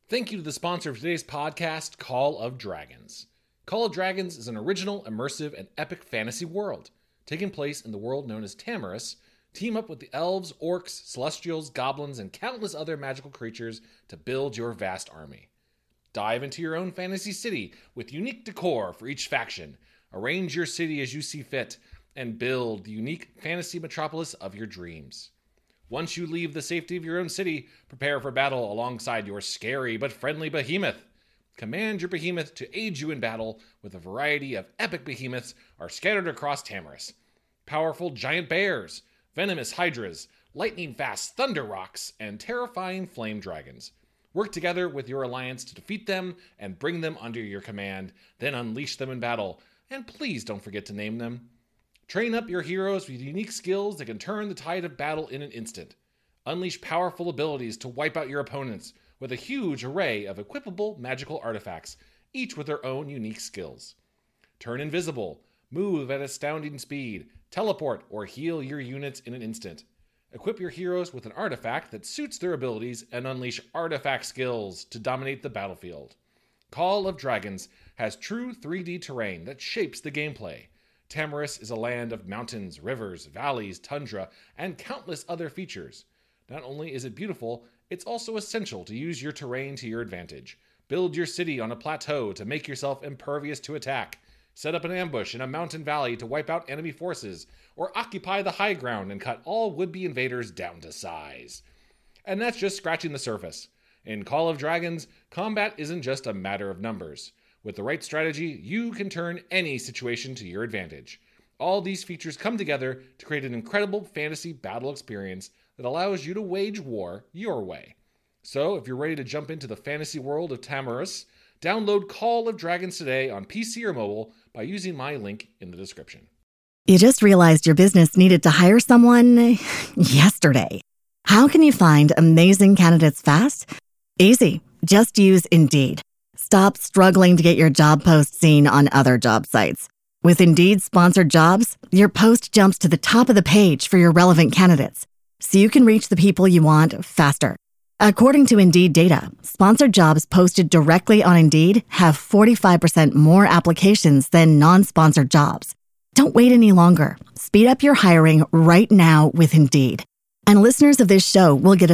Thank you to the sponsor of today's podcast, Call of Dragons. Call of Dragons is an original, immersive, and epic fantasy world. Taking place in the world known as Tamariss, team up with the elves, orcs, celestials, goblins, and countless other magical creatures to build your vast army. Dive into your own fantasy city with unique decor for each faction. Arrange your city as you see fit, and build the unique fantasy metropolis of your dreams. Once you leave the safety of your own city, prepare for battle alongside your scary but friendly behemoth. Command your behemoth to aid you in battle with a variety of epic behemoths are scattered across Tamariss. Powerful giant bears, venomous hydras, lightning-fast thunder rocks, and terrifying flame dragons. Work together with your alliance to defeat them and bring them under your command, then unleash them in battle, and please don't forget to name them. Train up your heroes with unique skills that can turn the tide of battle in an instant. Unleash powerful abilities to wipe out your opponents with a huge array of equipable magical artifacts, each with their own unique skills. Turn invisible, move at astounding speed, teleport, or heal your units in an instant. Equip your heroes with an artifact that suits their abilities and unleash artifact skills to dominate the battlefield. Call of Dragons has true 3D terrain that shapes the gameplay. Tamariss is a land of mountains, rivers, valleys, tundra, and countless other features. Not only is it beautiful, it's also essential to use your terrain to your advantage. Build your city on a plateau to make yourself impervious to attack. Set up an ambush in a mountain valley to wipe out enemy forces, or occupy the high ground and cut all would-be invaders down to size. And that's just scratching the surface. In Call of Dragons, combat isn't just a matter of numbers. With the right strategy, you can turn any situation to your advantage. All these features come together to create an incredible fantasy battle experience that allows you to wage war your way. So, if you're ready to jump into the fantasy world of Tamariss, download Call of Dragons today on PC or mobile by using my link in the description. You just realized your business needed to hire someone yesterday. How can you find amazing candidates fast? Easy. Just use Indeed. Stop struggling to get your job post seen on other job sites. With Indeed sponsored jobs, your post jumps to the top of the page for your relevant candidates, so you can reach the people you want faster. According to Indeed data, sponsored jobs posted directly on Indeed have 45% more applications than non-sponsored jobs. Don't wait any longer. Speed up your hiring right now with Indeed. And listeners of this show will get a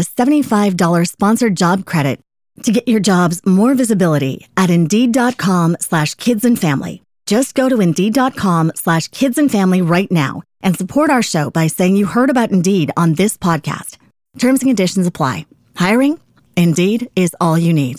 $75 sponsored job credit to get your jobs more visibility at Indeed.com/kidsandfamily. Just go to Indeed.com/kidsandfamily right now and support our show by saying you heard about Indeed on this podcast. Terms and conditions apply. Hiring? Indeed is all you need.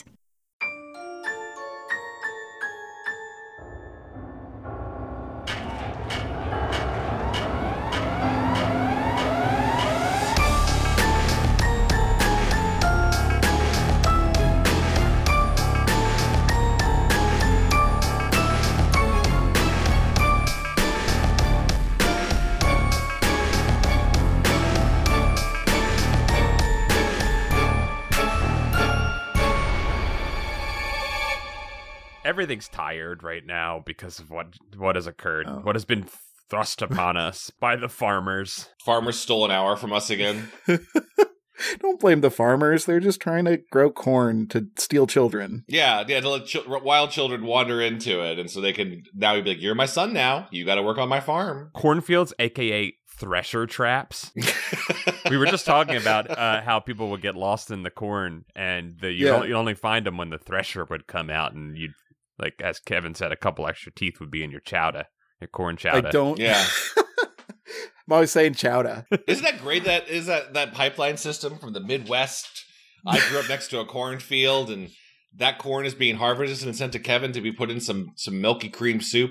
Everything's tired right now because of what has occurred, what has been thrust upon us by the farmers. Farmers stole an hour from us again. Don't blame the farmers. They're just trying to grow corn to steal children. Yeah, to let wild children wander into it, and so they can now be like, "You're my son now. You got to work on my farm." Cornfields, aka thresher traps. We were just talking about how people would get lost in the corn, and you only find them when the thresher would come out, and you'd, like as Kevin said, a couple extra teeth would be in your chowder, your corn chowder. I don't. Yeah. I'm always saying chowder. Isn't that great? That pipeline system from the Midwest. I grew up next to a cornfield, and that corn is being harvested and sent to Kevin to be put in some milky cream soup.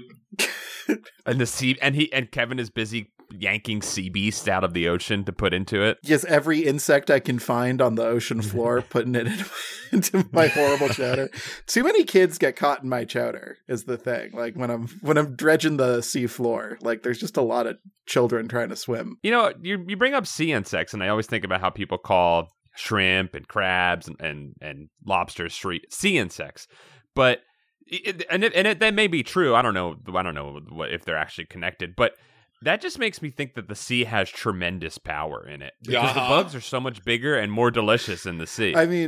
And Kevin is busy yanking sea beast out of the ocean to put into it. Yes, every insect I can find on the ocean floor, putting it into my horrible chowder. Too many kids get caught in my chowder is the thing. Like when I'm dredging the sea floor, like there's just a lot of children trying to swim. You know, you bring up sea insects, and I always think about how people call shrimp and crabs and lobsters sea insects, but that may be true. I don't know if they're actually connected, but that just makes me think that the sea has tremendous power in it, because the bugs are so much bigger and more delicious in the sea. I mean,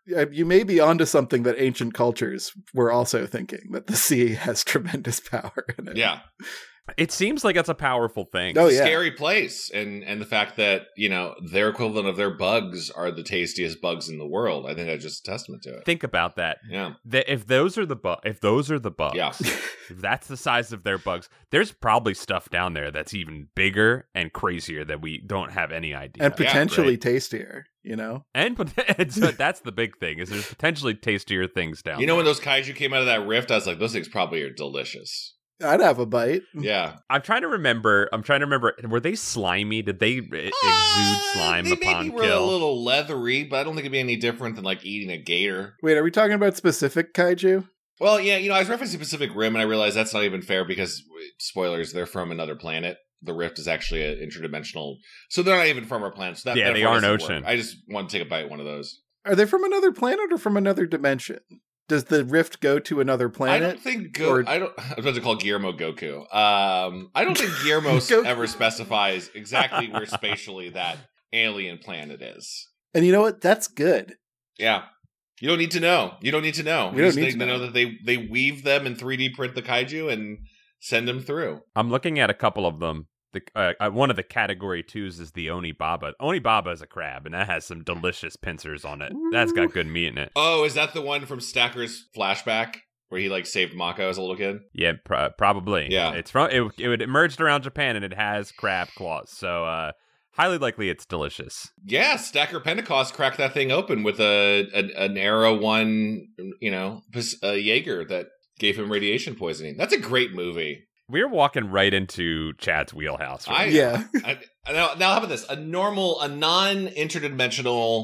you may be onto something that ancient cultures were also thinking, that the sea has tremendous power in it. Yeah. It seems like it's a powerful thing. Oh, It's a yeah. scary place. And the fact that, their equivalent of their bugs are the tastiest bugs in the world. I think that's just a testament to it. Think about that. Yeah. If those are the bugs, Yeah. if that's the size of their bugs, there's probably stuff down there that's even bigger and crazier that we don't have any idea. And potentially right? tastier, you know? And so that's the big thing, is there's potentially tastier things down there. When those kaiju came out of that rift, I was like, those things probably are delicious. I'd have a bite. Yeah. I'm trying to remember. Were they slimy? Did they exude slime they upon maybe were kill? a little leathery, but I don't think it'd be any different than like eating a gator. Wait, are we talking about specific kaiju? Well, yeah, I was referencing Pacific Rim, and I realized that's not even fair because, spoilers, they're from another planet. The Rift is actually an interdimensional, so they're not even from our planet. So that Yeah, they are an doesn't ocean. work. I just want to take a bite of one of those. Are they from another planet or from another dimension? Does the rift go to another planet? I don't think Or- I was about to call Guillermo Goku. I don't think Guillermo Goku. ever specifies exactly where spatially that alien planet is. And you know what? That's good. Yeah. You don't need to know. You don't need to know. We You don't just need need to to know know. that they weave them and 3D print the kaiju and send them through. I'm looking at a couple of them. One of the category 2s is the Onibaba. Onibaba is a crab, and that has some delicious pincers on it. That's got good meat in it. Oh, is that the one from Stacker's flashback where he like saved Mako as a little kid? Yeah, probably. Yeah. It's from it emerged around Japan, and it has crab claws. So highly likely it's delicious. Yeah, Stacker Pentecost cracked that thing open with an Arrow 1, Jaeger that gave him radiation poisoning. That's a great movie. We're walking right into Chad's wheelhouse. Right? Yeah. Now, how about this? A non-interdimensional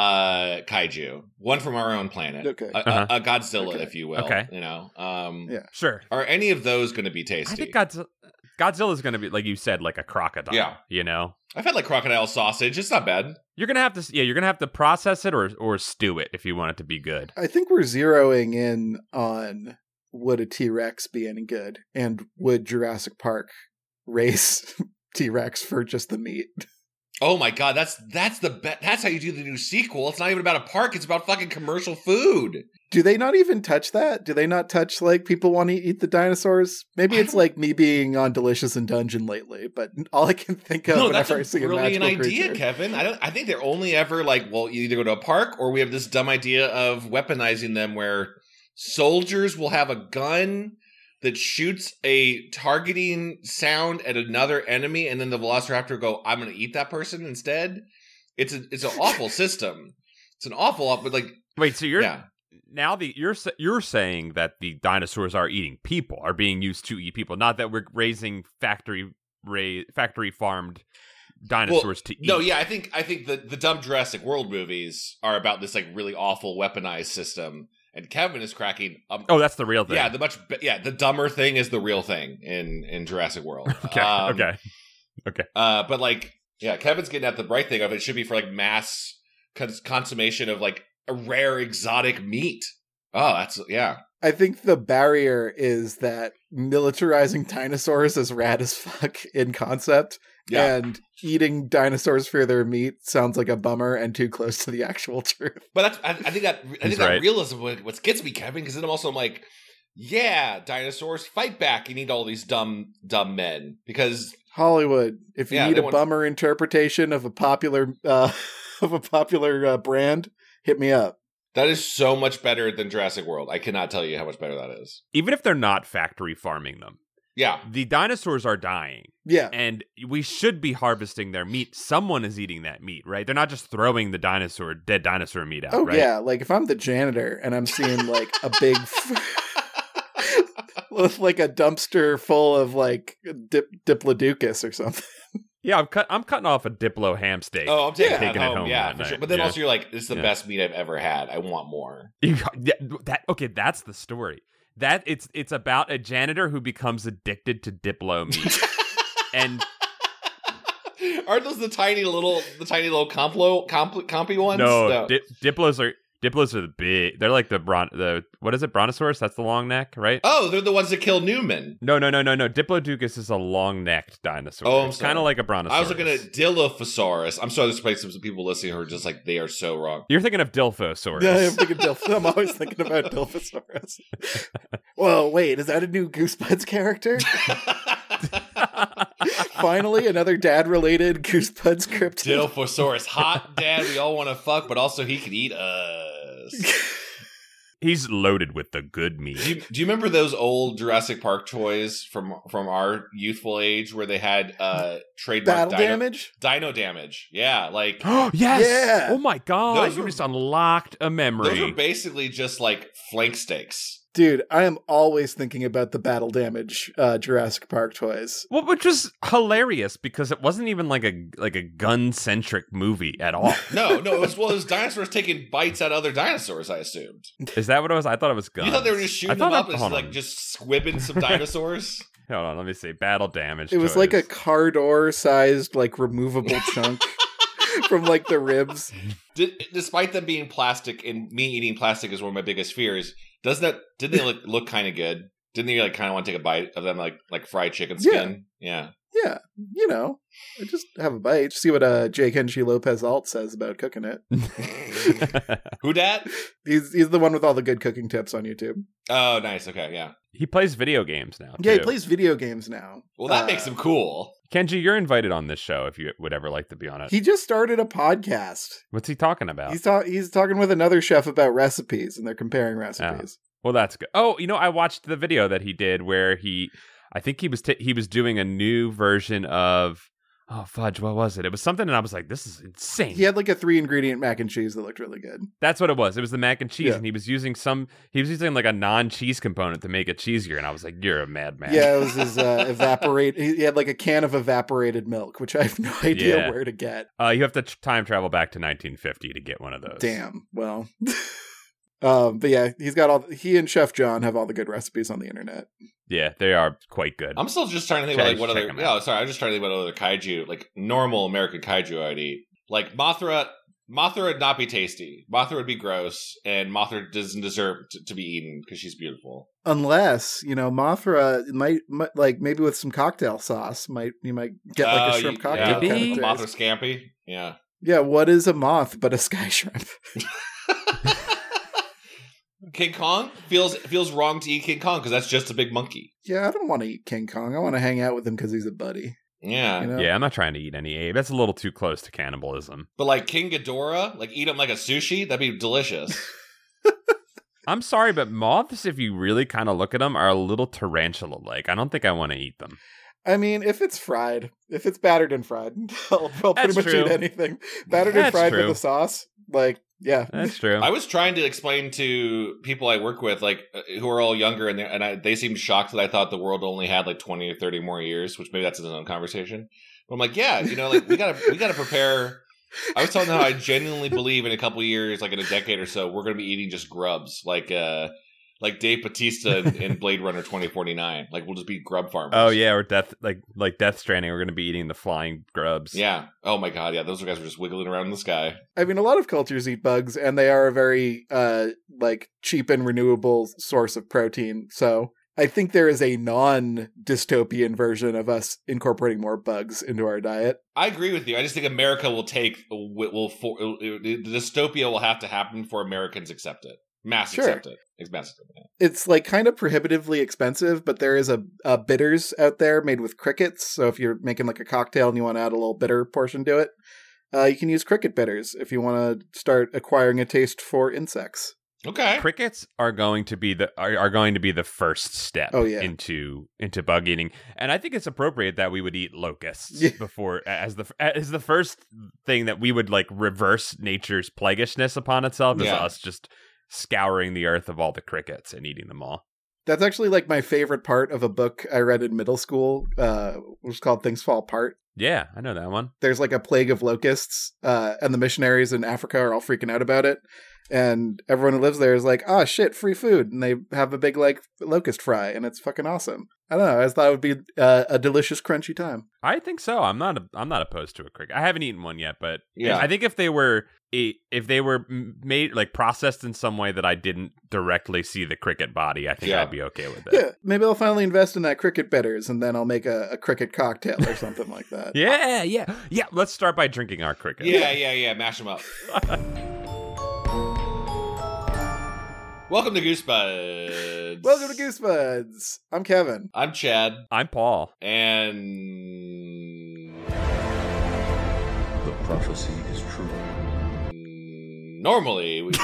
kaiju, one from our own planet, Okay. a Godzilla, Okay. if you will. Okay. Yeah. Sure. Are any of those going to be tasty? I think Godzilla's going to be, like you said, like a crocodile. Yeah. You know? I've had like crocodile sausage. It's not bad. You're gonna have to process it or stew it if you want it to be good. I think we're zeroing in on would a T-Rex be any good, and would Jurassic Park race T-Rex for just the meat? Oh my god, that's how you do the new sequel. It's not even about a park, it's about fucking commercial food. Do they not even touch that? Do they not touch, like, people want to eat the dinosaurs? Maybe it's like me being on Delicious in Dungeon lately, but all I can think of No, that's whenever a I see a brilliant magical idea, creature. Kevin. I think they're only ever like, well, you either go to a park or we have this dumb idea of weaponizing them where soldiers will have a gun that shoots a targeting sound at another enemy, and then the Velociraptor will go, I'm going to eat that person instead. It's an awful system. It's an awful, but like, Wait, so you're yeah. now you're saying that the dinosaurs are eating people, are being used to eat people, not that we're raising factory farmed dinosaurs to eat. No, yeah, I think the dumb Jurassic World movies are about this like really awful weaponized system, and Kevin is cracking. Oh, that's the real thing. Yeah, the dumber thing is the real thing in Jurassic World. Okay. But like, yeah, Kevin's getting at the right thing of it should be for like mass consummation of like a rare exotic meat. Oh, that's yeah. I think the barrier is that militarizing dinosaurs is rad as fuck in concept, Yeah. and eating dinosaurs for their meat sounds like a bummer and too close to the actual truth. But I think that He's that right. realism what gets me, Kevin, because then I'm also like, yeah, dinosaurs fight back. You need all these dumb men because Hollywood, if you Yeah, need they a want- bummer interpretation of a popular brand, hit me up. that is so much better than Jurassic World. I cannot tell you how much better that is. Even if they're not factory farming them, Yeah. the dinosaurs are dying, Yeah. and we should be harvesting their meat. Someone is eating that meat, right? They're not just throwing the dead dinosaur meat out, Oh right? yeah, like if I'm the janitor and I'm seeing like a big like a dumpster full of like Diplodocus or something. Yeah, I'm cutting off a Diplo ham steak. Oh, I'm taking Taking it that home. home Yeah, that for sure. night. But then Yeah. also you're like, this is the Yeah. best meat I've ever had. I want more. That's the story. That it's about a janitor who becomes addicted to Diplo meat. And Aren't those the tiny little compy ones? no, Diplos are Diplos are the big. They're like the what is it? Brontosaurus? That's the long neck, right? Oh, they're the ones that kill Newman. No. Diplodocus is a long-necked dinosaur. Oh, I'm it's sorry. kind of like a brontosaurus. I was looking at Dilophosaurus. I'm sorry, there's probably some people listening who are just like, they are so wrong. You're thinking of Dilphosaurus. Yeah, I'm thinking I'm always thinking about Dilphosaurus. Whoa, wait, is that a new Goosebuds character? Finally, another dad-related Goosebuds cryptid. Dilophosaurus, hot dad, we all want to fuck, but also he can eat us. He's loaded with the good meat. Do you remember those old Jurassic Park toys from our youthful age where they had trademark Battle damage? Dino damage? Yeah, like Yes! Yeah. Oh my god, Those you were- just unlocked a memory. those are basically just like flank steaks. Dude, I am always thinking about the battle damage Jurassic Park toys. Well, which was hilarious because it wasn't even like a gun-centric movie at all. No, it was dinosaurs taking bites out of other dinosaurs, I assumed. Is that what it was? I thought it was guns. You thought they were just shooting them up and hold on. like just squibbing some dinosaurs? Hold on, let me see. Battle damage. It was like a car door sized, like, removable chunk from, like, the ribs. Despite them being plastic and me eating plastic is one of my biggest fears, didn't they look kind of good? Didn't you like kind of want to take a bite of them like fried chicken skin? Yeah. Yeah, you know, just have a bite. See what Jake Henshi Lopez Alt says about cooking it. Who dat? He's the one with all the good cooking tips on YouTube. Oh, nice. Okay, yeah. He plays video games now. Yeah, he too. plays video games now. Well, that makes him cool. Kenji, you're invited on this show if you would ever like to be on it. He just started a podcast. What's he talking about? He's talking with another chef about recipes, and they're comparing recipes. Well, that's good. Oh, I watched the video that he did where I think he was doing a new version of, oh fudge, what was it? It was something, and I was like, this is insane. He had like a 3-ingredient mac and cheese that looked really good. That's what it was. It was the mac and cheese, Yeah. and he was using like a non-cheese component to make it cheesier, and I was like, you're a madman. Yeah, it was his He had like a can of evaporated milk, which I have no idea where to get. You have to time travel back to 1950 to get one of those. Damn. Well. But yeah, he and Chef John have all the good recipes on the internet. Yeah, they are quite good. I'm still just trying to think about like what Check other. them Yeah, out. sorry, I'm just trying to think about other kaiju, like normal American kaiju I'd eat. Like Mothra. Mothra would not be tasty. Mothra would be gross, and Mothra doesn't deserve to be eaten because she's beautiful. Unless, Mothra might like maybe with some cocktail sauce, you might get like a shrimp cocktail yeah. kind of Mothra taste. scampi. Yeah. Yeah, what is a moth but a sky shrimp? King Kong feels wrong to eat King Kong because that's just a big monkey. Yeah, I don't want to eat King Kong. I want to hang out with him because he's a buddy. Yeah. You know? Yeah, I'm not trying to eat any Abe. That's a little too close to cannibalism. But like King Ghidorah, like eat him like a sushi, that'd be delicious. I'm sorry, but moths, if you really kind of look at them, are a little tarantula-like. I don't think I want to eat them. I mean, if it's fried, if it's battered and fried, I'll pretty That's much true. eat anything. Battered and That's fried true. with a sauce, like, yeah. That's true. I was trying to explain to people I work with, like who are all younger, and they seemed shocked that I thought the world only had like 20 or 30 more years, which maybe that's its own conversation. But I'm like, yeah, like we gotta prepare. I was telling them how I genuinely believe in a couple years, like in a decade or so, we're gonna be eating just grubs, like Dave Bautista in Blade Runner 2049. Like we'll just be grub farmers. Oh yeah, or Death Stranding. We're going to be eating the flying grubs. Yeah. Oh my god. Yeah. Those guys were just wiggling around in the sky. I mean, a lot of cultures eat bugs, and they are a very cheap and renewable source of protein. So I think there is a non-dystopian version of us incorporating more bugs into our diet. I agree with you. I just think America the dystopia will have to happen for Americans accept it. Accept it. It's mass accept it. It's like kind of prohibitively expensive, but there is a bitters out there made with crickets. So if you're making like a cocktail and you want to add a little bitter portion to it, you can use cricket bitters if you want to start acquiring a taste for insects. Okay. Crickets are going to be the first step into bug eating, and I think it's appropriate that we would eat locusts before as the first thing that we would like reverse nature's plaguishness upon itself is us just scouring the earth of all the crickets and eating them all. That's actually like my favorite part of a book I read in middle school, which was called Things Fall Apart. Yeah, I know that one. There's like a plague of locusts, and the missionaries in Africa are all freaking out about it. And everyone who lives there is like, oh shit, free food. And they have a big like locust fry and it's fucking awesome. I don't know. I just thought it would be a delicious, crunchy time. I think so. I'm not opposed to a cricket. I haven't eaten one yet, but Yeah. I think if they were made like processed in some way that I didn't directly see the cricket body, I think Yeah. I'd be okay with it. Yeah, maybe I'll finally invest in that cricket bitters and then I'll make a cricket cocktail or something like that. Yeah. Let's start by drinking our cricket. Yeah. Mash them up. Welcome to Goosebuds. Welcome to Goosebuds. I'm Kevin. I'm Chad, I'm Paul. and The prophecy is true. normally we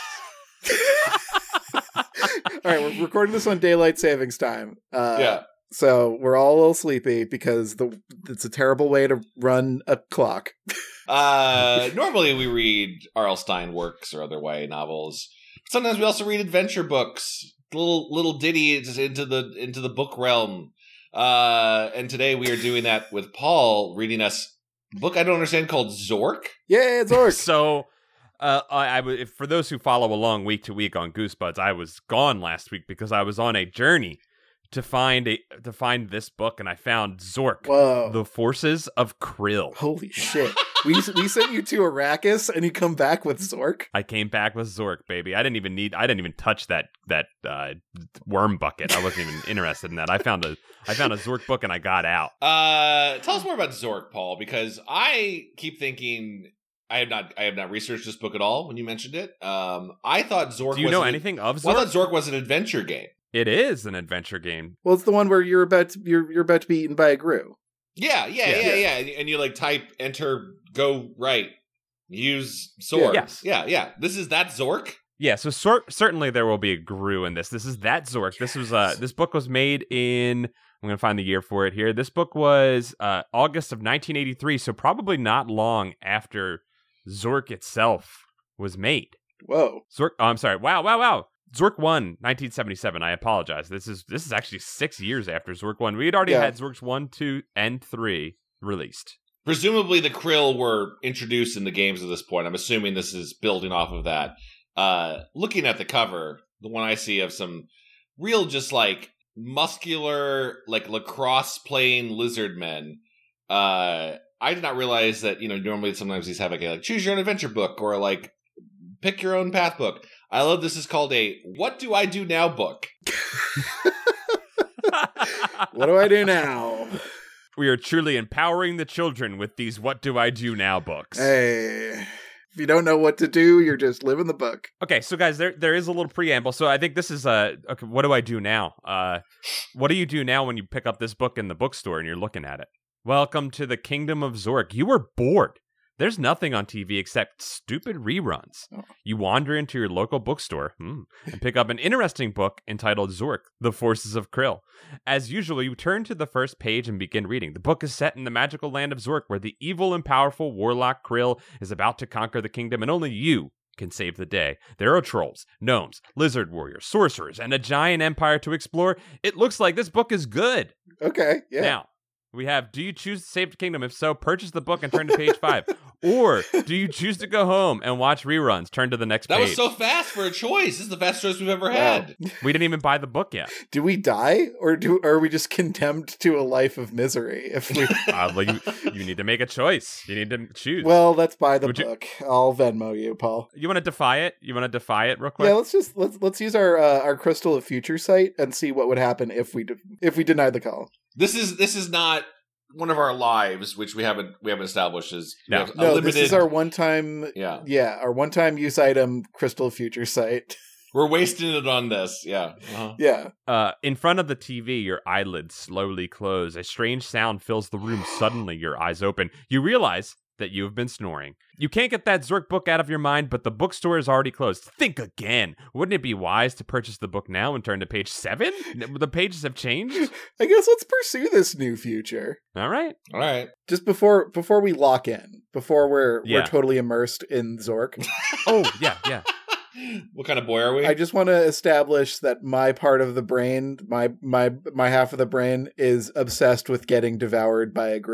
All right, we're recording this on daylight savings time. yeah. So we're all a little sleepy because it's a terrible way to run a clock. Normally we read R.L. Stine works or other YA novels. Sometimes we also read adventure books, little ditties into the book realm. And today we are doing that with Paul reading us a book I don't understand called Zork. Yeah, it's Orc. So, for those who follow along week to week on Goosebuds, I was gone last week because I was on a journey to find this book, and I found Zork, Whoa. The Forces of Krill. Holy shit. We sent you to Arrakis and you come back with Zork? I came back with Zork, baby. I didn't even touch that worm bucket. I wasn't even interested in that. I found a Zork book and I got out. Tell us more about Zork, Paul, because I keep thinking I have not researched this book at all when you mentioned it. I thought Zork Do you was know anything of Zork? Well, I thought Zork was an adventure game. It is an adventure game. Well, it's the one where you're about to be eaten by a Gru. Yeah. And you like type enter go right. Use sword. Yes. Yeah. This is that Zork? Yeah, so certainly there will be a Gru in this. This is that Zork. This was this book was made in, I'm going to find the year for it here. This book was August of 1983, so probably not long after Zork itself was made. Whoa. Zork, oh, I'm sorry. Wow. Zork 1, 1977. I apologize. This is actually 6 years after Zork 1. We had already had Zorks 1, 2, and 3 released. Presumably the Krill were introduced in the games at this point. I'm assuming this is building off of that. Looking at the cover, the one I see of some real just like muscular, like lacrosse playing lizard men. I did not realize that, normally sometimes these have like choose your own adventure book or like pick your own path book. I love this is called a What Do I Do Now book. What do I do now? We are truly empowering the children with these What Do I Do Now books. Hey, if you don't know what to do, you're just living the book. Okay, so guys, there is a little preamble. So I think this is okay, what do I do now? What do you do now when you pick up this book in the bookstore and you're looking at it? Welcome to the kingdom of Zork. You were bored. There's nothing on TV except stupid reruns. Oh. You wander into your local bookstore and pick up an interesting book entitled Zork, The Forces of Krill. As usual, you turn to the first page and begin reading. The book is set in the magical land of Zork, where the evil and powerful warlock Krill is about to conquer the kingdom, and only you can save the day. There are trolls, gnomes, lizard warriors, sorcerers, and a giant empire to explore. It looks like this book is good. Okay, yeah. Now, we have, do you choose to save the kingdom? If so, purchase the book and turn to page 5. Or do you choose to go home and watch reruns? Turn to the next That page. was so fast for a choice. This is the fastest choice we've ever had. We didn't even buy the book yet. Do we die, or are we just condemned to a life of misery? If we, Well, you need to make a choice. You need to choose. well, let's buy the Would you- book. I'll Venmo you, Paul. You want to defy it? You want to defy it real quick? Yeah, let's use our Crystal of Future site and see what would happen if we denied the call. This is not one of our lives, which we haven't established as No. we have a No, limited. this is our one-time. Yeah. Our one-time use item Crystal of Future site. We're wasting it on this. Yeah. Uh-huh. Yeah. In front of the TV, your eyelids slowly close. A strange sound fills the room. Suddenly, your eyes open. You realize that you have been snoring. You can't get that Zork book out of your mind, but the bookstore is already closed. Think again. Wouldn't it be wise to purchase the book now and turn to page 7? The pages have changed. I guess let's pursue this new future. All right. All right. Just before we lock in, before we're Yeah. totally immersed in Zork. Oh, yeah. What kind of boy are we? I just want to establish that my part of the brain, my half of the brain, is obsessed with getting devoured by a Gru.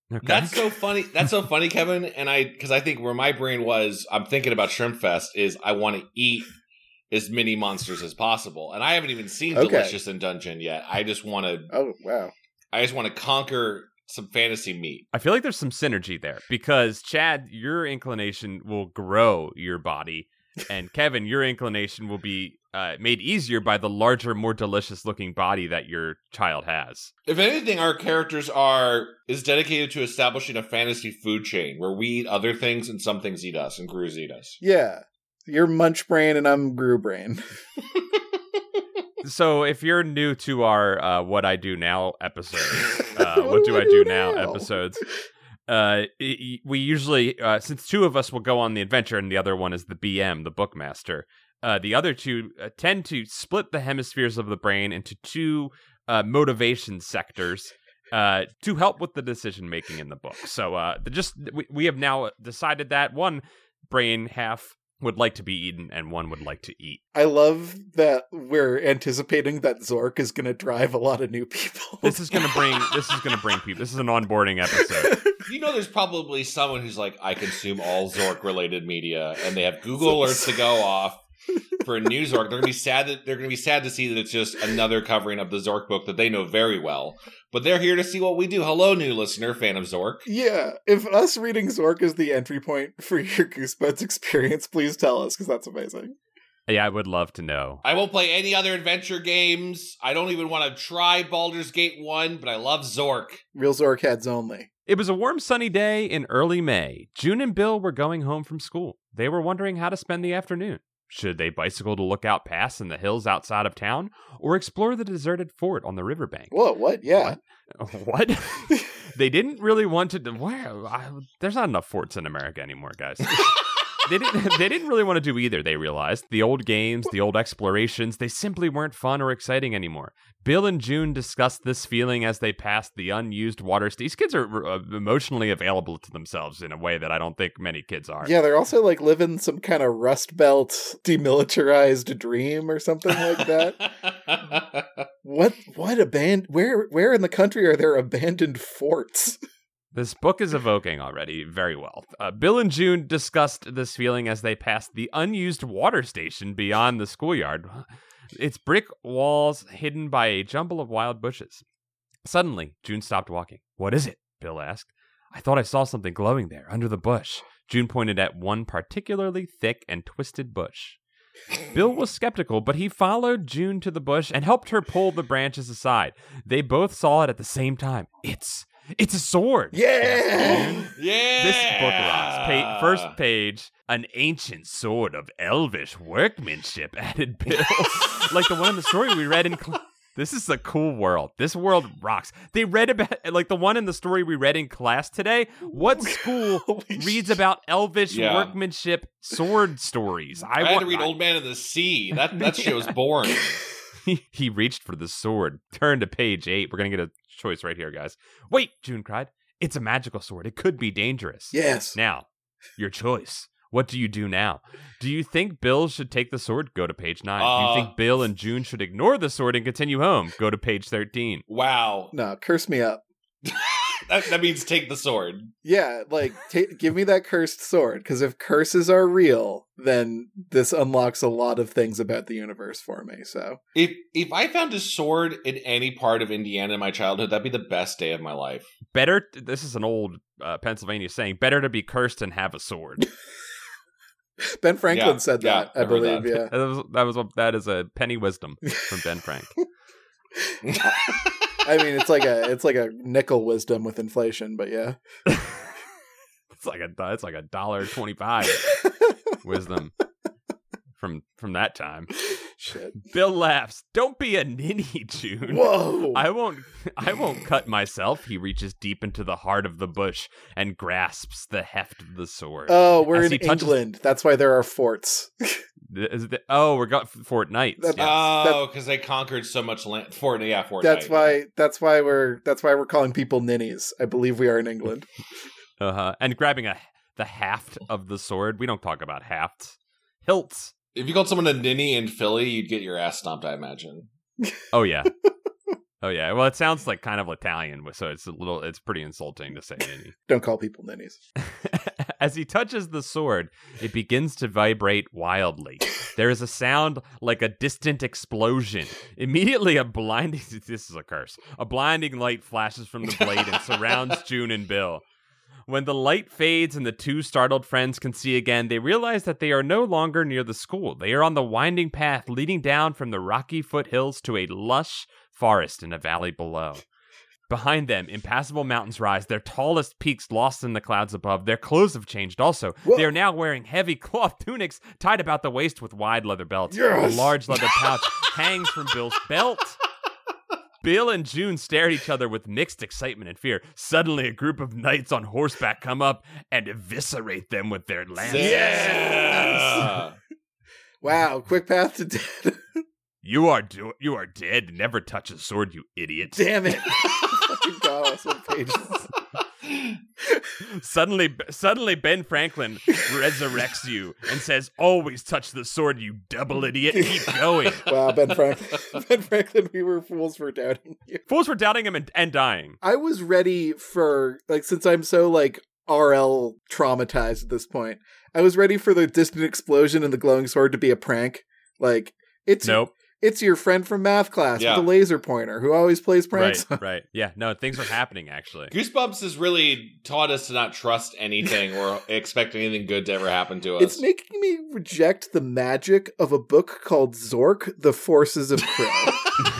Okay. That's so funny. That's so funny, Kevin. And because I think where my brain was, I'm thinking about Shrimp Fest is I want to eat as many monsters as possible. And I haven't even seen Delicious in Dungeon yet. I just want to. Oh, wow. I just want to conquer some fantasy meat. I feel like there's some synergy there because Chad, your inclination will grow your body, and Kevin, your inclination will be made easier by the larger, more delicious-looking body that your child has. If anything, our characters is dedicated to establishing a fantasy food chain where we eat other things and some things eat us, and Grooves eat us. Yeah. You're Munch Brain and I'm Gru Brain. So if you're new to our What I Do Now episodes, What Do I Do Now episodes, we usually, since two of us will go on the adventure and the other one is the BM, the bookmaster, the other two tend to split the hemispheres of the brain into two motivation sectors to help with the decision making in the book. So we have now decided that one brain half would like to be eaten and one would like to eat. I love that we're anticipating that Zork is going to drive a lot of new people. This is going to bring people. This is an onboarding episode. There's probably someone who's like, I consume all Zork related media, and they have Google alerts to go off for a new Zork. They're going to be sad to see that it's just another covering of the Zork book that they know very well. But they're here to see what we do. Hello, new listener, fan of Zork. Yeah, if us reading Zork is the entry point for your Goosebuds experience, please tell us, because that's amazing. Yeah, I would love to know. I won't play any other adventure games. I don't even want to try Baldur's Gate 1, but I love Zork. Real Zork heads only. It was a warm, sunny day in early May. June and Bill were going home from school. They were wondering how to spend the afternoon. Should they bicycle to Lookout Pass in the hills outside of town, or explore the deserted fort on the riverbank? Whoa, what? Yeah. What? They didn't really want to. There's not enough forts in America anymore, guys. They didn't really want to do either, they realized. The old games, the old explorations, they simply weren't fun or exciting anymore. Bill and June discussed this feeling as they passed the unused water station. These kids are emotionally available to themselves in a way that I don't think many kids are. Yeah, they're also like living some kind of Rust Belt demilitarized dream or something like that. What where in the country are there abandoned forts? This book is evoking already very well. Bill and June discussed this feeling as they passed the unused water station beyond the schoolyard. Its brick walls hidden by a jumble of wild bushes. Suddenly, June stopped walking. "What is it?" Bill asked. "I thought I saw something glowing there, under the bush." June pointed at one particularly thick and twisted bush. Bill was skeptical, but he followed June to the bush and helped her pull the branches aside. They both saw it at the same time. It's a sword. Yeah! Yeah! This book rocks. First page, an ancient sword of elvish workmanship, added Bill. Like the one in the story we read in This is a cool world. This world rocks. They read about, like the one in the story we read in class today. What school reads about elvish workmanship sword stories? I had to read Old Man of the Sea. That shit was boring. He reached for the sword. Turn to page 8. We're going to get a choice right here, guys. Wait, June cried. It's a magical sword. It could be dangerous. Yes. Now, your choice. What do you do now? Do you think Bill should take the sword? Go to page 9. Do you think Bill and June should ignore the sword and continue home? Go to page 13. Wow. No, curse me up. That means take the sword. Yeah, like, give me that cursed sword, because if curses are real, then this unlocks a lot of things about the universe for me, so. If I found a sword in any part of Indiana in my childhood, that'd be the best day of my life. This is an old Pennsylvania saying, better to be cursed and have a sword. Ben Franklin said that, I believe, yeah. That is a penny wisdom from Ben Frank. I mean, it's like a nickel wisdom with inflation, but yeah. It's like $1.25 wisdom from that time. Shit. Bill laughs. Don't be a ninny, June. Whoa. I won't cut myself. He reaches deep into the heart of the bush and grasps the heft of the sword. Oh, we're in England. That's why there are forts. We got Fort Knight. Because they conquered so much land. Fort That's Knight. That's why we're calling people ninnies. I believe we are in England. And grabbing the haft of the sword. We don't talk about hafts. Hilts. If you called someone a ninny in Philly, you'd get your ass stomped, I imagine. Oh, yeah. Oh yeah, well it sounds like kind of Italian, so it's pretty insulting to say ninny. Don't call people ninnies. As he touches the sword, it begins to vibrate wildly. There is a sound like a distant explosion. Immediately this is a curse. A blinding light flashes from the blade and surrounds June and Bill. When the light fades and the two startled friends can see again, they realize that they are no longer near the school. They are on the winding path leading down from the rocky foothills to a lush forest in a valley below. Behind them, impassable mountains rise, their tallest peaks lost in the clouds above. Their clothes have changed also. Whoa. They are now wearing heavy cloth tunics tied about the waist with wide leather belts. Yes. A large leather pouch hangs from Bill's belt. Bill and June stare at each other with mixed excitement and fear. Suddenly, a group of knights on horseback come up and eviscerate them with their lances. Yeah. Wow, quick path to death. You are dead. Never touch a sword, you idiot. Damn it. Fucking God, what page is this? Suddenly, Ben Franklin resurrects you and says, "Always touch the sword, you double idiot. Keep going." Wow, Ben Franklin, we were fools for doubting you. Fools for doubting him and dying. I was ready for, like, since I'm so, like, RL traumatized at this point, I was ready for the distant explosion and the glowing sword to be a prank. Like, Nope. It's your friend from math class Yeah. with a laser pointer who always plays pranks. Right. Yeah, no, things are happening, actually. Goosebumps has really taught us to not trust anything or expect anything good to ever happen to us. It's making me reject the magic of a book called Zork, The Forces of Krill.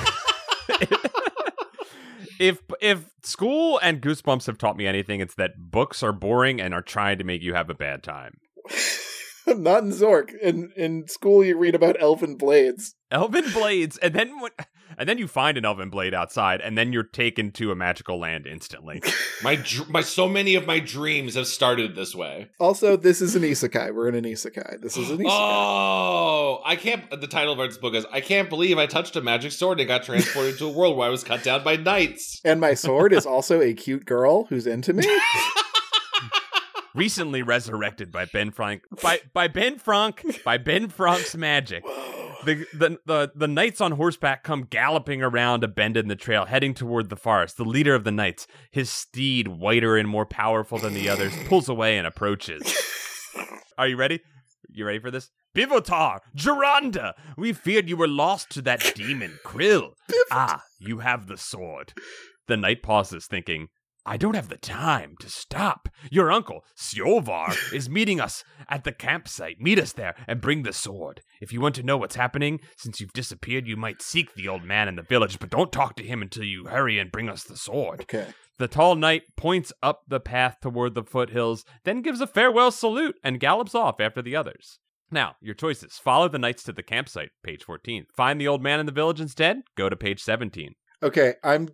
If school and Goosebumps have taught me anything, it's that books are boring and are trying to make you have a bad time. Not in Zork. In school, you read about elven blades. Elven blades, and then you find an elven blade outside, and then you're taken to a magical land instantly. So many of my dreams have started this way. Also, this is an isekai. We're in an isekai. This is an isekai. Oh, the title of this book is, I can't believe I touched a magic sword and got transported to a world where I was cut down by knights. And my sword is also a cute girl who's into me. Recently resurrected by Ben Frank by Ben Frank's magic. The knights on horseback come galloping around a bend in the trail, heading toward the forest. The leader of the knights, his steed whiter and more powerful than the others, pulls away and approaches. Are you ready? You ready for this? Bivotar, Geronda, we feared you were lost to that demon, Krill. Ah, you have the sword. The knight pauses, thinking, I don't have the time to stop. Your uncle, Siovar, is meeting us at the campsite. Meet us there and bring the sword. If you want to know what's happening, since you've disappeared, you might seek the old man in the village, but don't talk to him until you hurry and bring us the sword. Okay. The tall knight points up the path toward the foothills, then gives a farewell salute and gallops off after the others. Now, your choices. Follow the knights to the campsite, page 14. Find the old man in the village instead, go to page 17. Okay,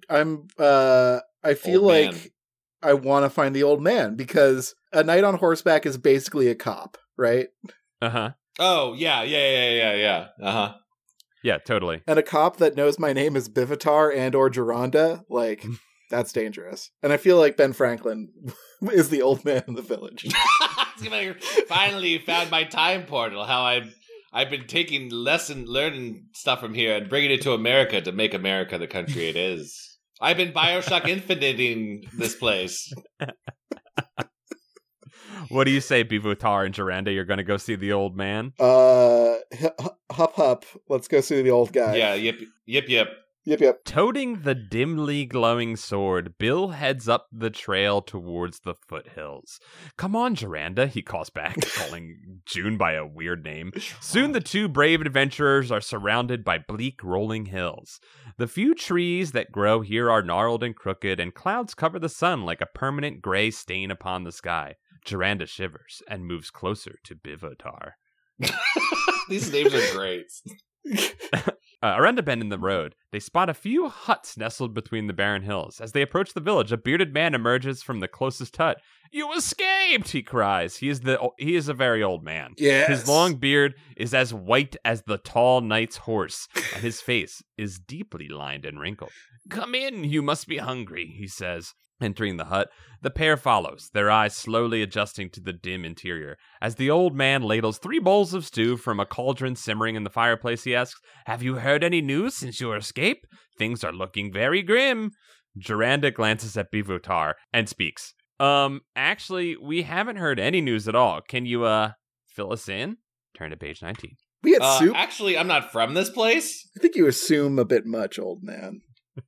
I feel Old like man. I want to find the old man because a knight on horseback is basically a cop, right? Uh-huh. Oh, yeah. Uh-huh. Yeah, totally. And a cop that knows my name is Bivatar and or Geronda, like, that's dangerous. And I feel like Ben Franklin is the old man in the village. Finally found my time portal. How I've been taking learning stuff from here and bringing it to America to make America the country it is. I've been Bioshock Infiniting this place. What do you say, Bivotar and Geronda? You're going to go see the old man? Hup. Let's go see the old guy. Yeah, yip. Yep. Toting the dimly glowing sword, Bill heads up the trail towards the foothills. Come on, Geronda, he calls back, calling June by a weird name. Soon the two brave adventurers are surrounded by bleak rolling hills. The few trees that grow here are gnarled and crooked, and clouds cover the sun like a permanent gray stain upon the sky. Geronda shivers and moves closer to Bivotar. These names are great. Around a bend in the road, they spot a few huts nestled between the barren hills. As they approach the village, a bearded man emerges from the closest hut You escaped, he cries. He is a very old man. Yes. His long beard is as white as the tall knight's horse, and his face is deeply lined and wrinkled. Come in, you must be hungry, he says. Entering the hut, the pair follows, their eyes slowly adjusting to the dim interior. As the old man ladles 3 bowls of stew from a cauldron simmering in the fireplace, he asks, Have you heard any news since your escape? Things are looking very grim. Duranda glances at Bivotar and speaks. Actually, we haven't heard any news at all. Can you, fill us in? Turn to page 19. We had soup. Actually, I'm not from this place. I think you assume a bit much, old man.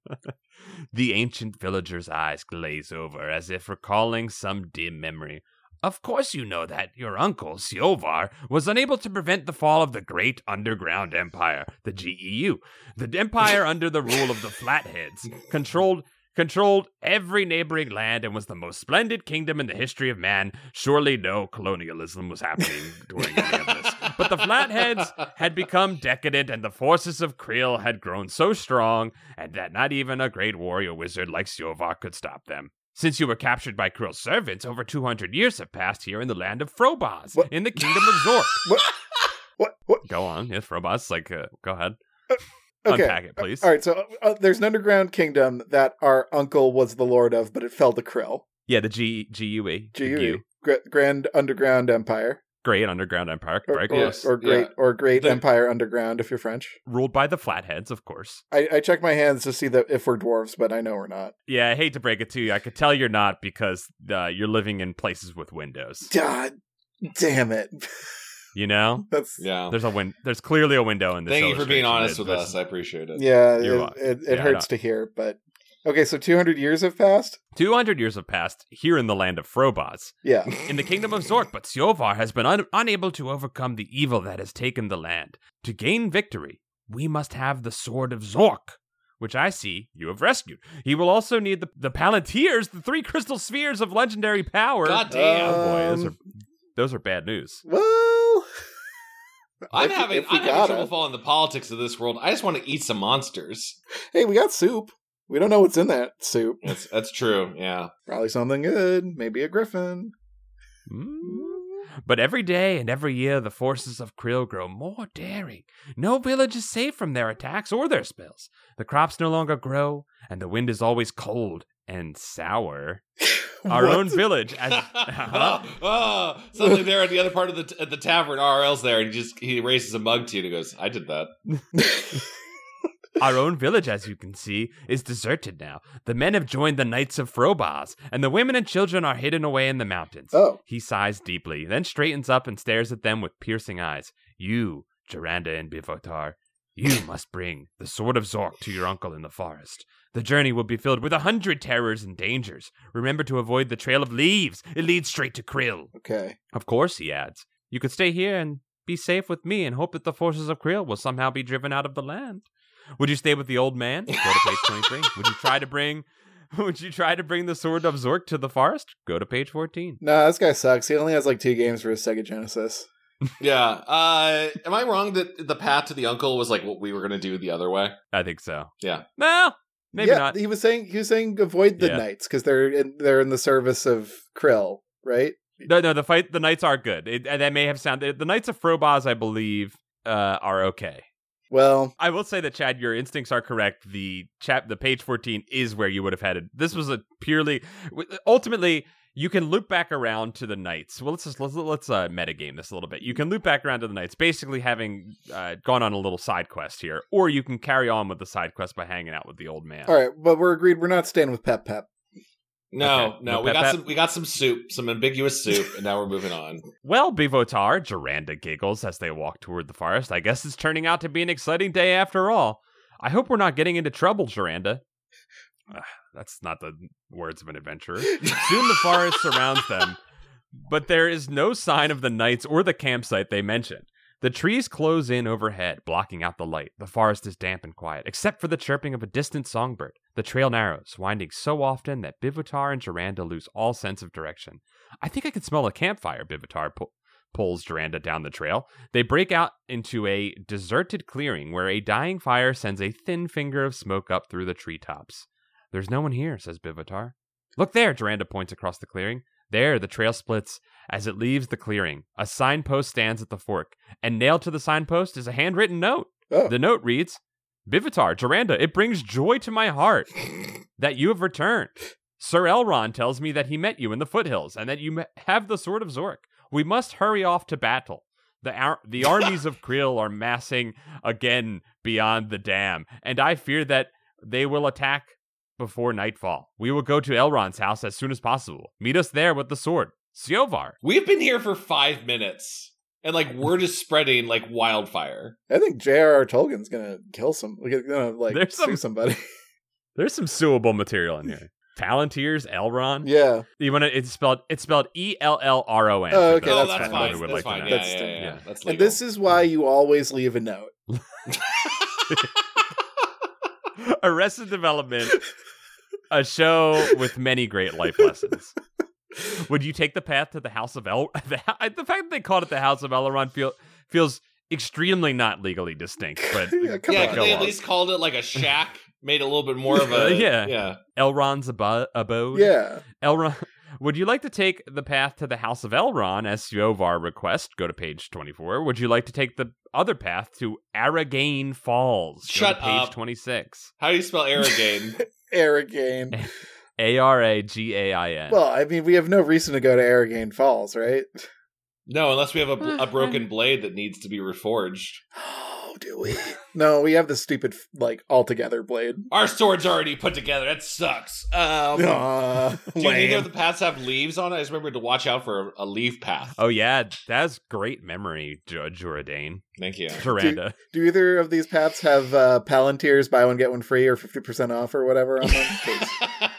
The ancient villager's eyes glaze over as if recalling some dim memory. Of course you know that your uncle, Siovar, was unable to prevent the fall of the great underground empire, the GEU. The empire under the rule of the Flatheads controlled every neighboring land and was the most splendid kingdom in the history of man. Surely no colonialism was happening during any of this. But the Flatheads had become decadent and the forces of Krill had grown so strong and that not even a great warrior wizard like Siovar could stop them. Since you were captured by Krill's servants, over 200 years have passed here in the land of Frobaz, in the kingdom of Zork. What? Go on. Yes, Frobaz. Go ahead. Okay. Unpack it, please. All right, so there's an underground kingdom that our uncle was the lord of, but it fell to Krill. Yeah, the GUE. GUE. Grand Underground Empire. Great Underground Empire. Very close. Or Great Empire Underground, if you're French. Ruled by the Flatheads, of course. I check my hands to see if we're dwarves, but I know we're not. Yeah, I hate to break it to you. I could tell you're not because you're living in places with windows. God damn it. You know? Yeah. There's clearly a window in this. Thank you for being illustration. honest with us. I appreciate it. Yeah, it hurts to hear, but... Okay, so 200 years have passed? 200 years have passed here in the land of Frobaz. Yeah. In the kingdom of Zork, but Siovar has been unable to overcome the evil that has taken the land. To gain victory, we must have the Sword of Zork, which I see you have rescued. He will also need the Palantirs, the 3 crystal spheres of legendary power. God damn. Boy, those are bad news. Well... I'm having trouble following the politics of this world. I just want to eat some monsters. Hey, we got soup. We don't know what's in that soup. That's true, yeah. Probably something good. Maybe a griffin. But every day and every year, the forces of Krill grow more daring. No village is safe from their attacks or their spells. The crops no longer grow, and the wind is always cold and sour. Our own village. Suddenly there at the other part of the tavern, RL's there, and he raises a mug to you and he goes, I did that. Our own village, as you can see, is deserted now. The men have joined the Knights of Frobaz, and the women and children are hidden away in the mountains. Oh. He sighs deeply, then straightens up and stares at them with piercing eyes. You, Duranda and Bivotar, you must bring the Sword of Zork to your uncle in the forest. The journey will be filled with 100 terrors and dangers. Remember to avoid the Trail of Leaves. It leads straight to Krill. Okay. Of course, he adds. You could stay here and be safe with me and hope that the forces of Krill will somehow be driven out of the land. Would you stay with the old man? Go to page 23. Would you try to bring the Sword of Zork to the forest? Go to page 14. Nah, this guy sucks. He only has like 2 games for his Sega Genesis. Yeah. Am I wrong that the path to the uncle was like what we were going to do the other way? I think so. Yeah. No, maybe not. He was saying avoid the knights because they're in the service of Krill, right? No, the knights are good. That may have sounded the Knights of Frobaz, I believe, are okay. Well, I will say that, Chad, your instincts are correct. The page 14 is where you would have headed. This was ultimately, you can loop back around to the Knights. Well, let's metagame this a little bit. You can loop back around to the Knights, basically having gone on a little side quest here, or you can carry on with the side quest by hanging out with the old man. All right, but we're agreed. We're not staying with Pep. No, Okay. we got some soup, some ambiguous soup, and now we're moving on. Well, Bivotar, Duranda giggles as they walk toward the forest. I guess it's turning out to be an exciting day after all. I hope we're not getting into trouble, Duranda. That's not the words of an adventurer. Soon the forest surrounds them, but there is no sign of the knights or the campsite they mentioned. The trees close in overhead, blocking out the light. The forest is damp and quiet, except for the chirping of a distant songbird. The trail narrows, winding so often that Bivotar and Duranda lose all sense of direction. I think I can smell a campfire, Bivotar pulls Duranda down the trail. They break out into a deserted clearing where a dying fire sends a thin finger of smoke up through the treetops. There's no one here, says Bivotar. Look there, Duranda points across the clearing. There, the trail splits as it leaves the clearing. A signpost stands at the fork, and nailed to the signpost is a handwritten note. Oh. The note reads, Bivitar, Joranda, it brings joy to my heart that you have returned. Sir Elrond tells me that he met you in the foothills, and that you have the Sword of Zork. We must hurry off to battle. The armies of Krill are massing again beyond the dam, and I fear that they will attack before nightfall. We will go to Elrond's house as soon as possible. Meet us there with the sword. Siovar. We've been here for 5 minutes, and like word is spreading like wildfire. I think J.R.R. Tolkien's gonna kill sue somebody. There's some suable material in here. Palantirs, Elrond. Yeah. You want to? It's spelled Ellron. Oh, okay, Oh, that's that's fine. fine. Would That's like to fine. know. Yeah. That's legal. And this is why you always leave a note. Arrested Development, a show with many great life lessons. Would you take the path to the House of the fact that they called it the House of Elrond feels extremely not legally distinct, but Yeah, come Yeah, on. could they at least called it like a shack? Made a little bit more of a yeah. Elrond's abode. Yeah. Elrond. Would you like to take the path to the House of Elrond as Siovar request? Go to page 24. Would you like to take the other path to Arragain Falls? Go Shut to page up. 26. How do you spell Arragain? Arragain. Aragain. Well, I mean, we have no reason to go to Arragain Falls, right? No, unless we have a broken blade that needs to be reforged. Oh, do we? No, we have the stupid, altogether blade. Our sword's already put together. That sucks. Do neither of the paths have leaves on it? I just remember to watch out for a leaf path. Oh, yeah. That's great memory, Joradane. Thank you. Joranda. Do either of these paths have Palantirs buy one get one free or 50% off or whatever on them? 'Cause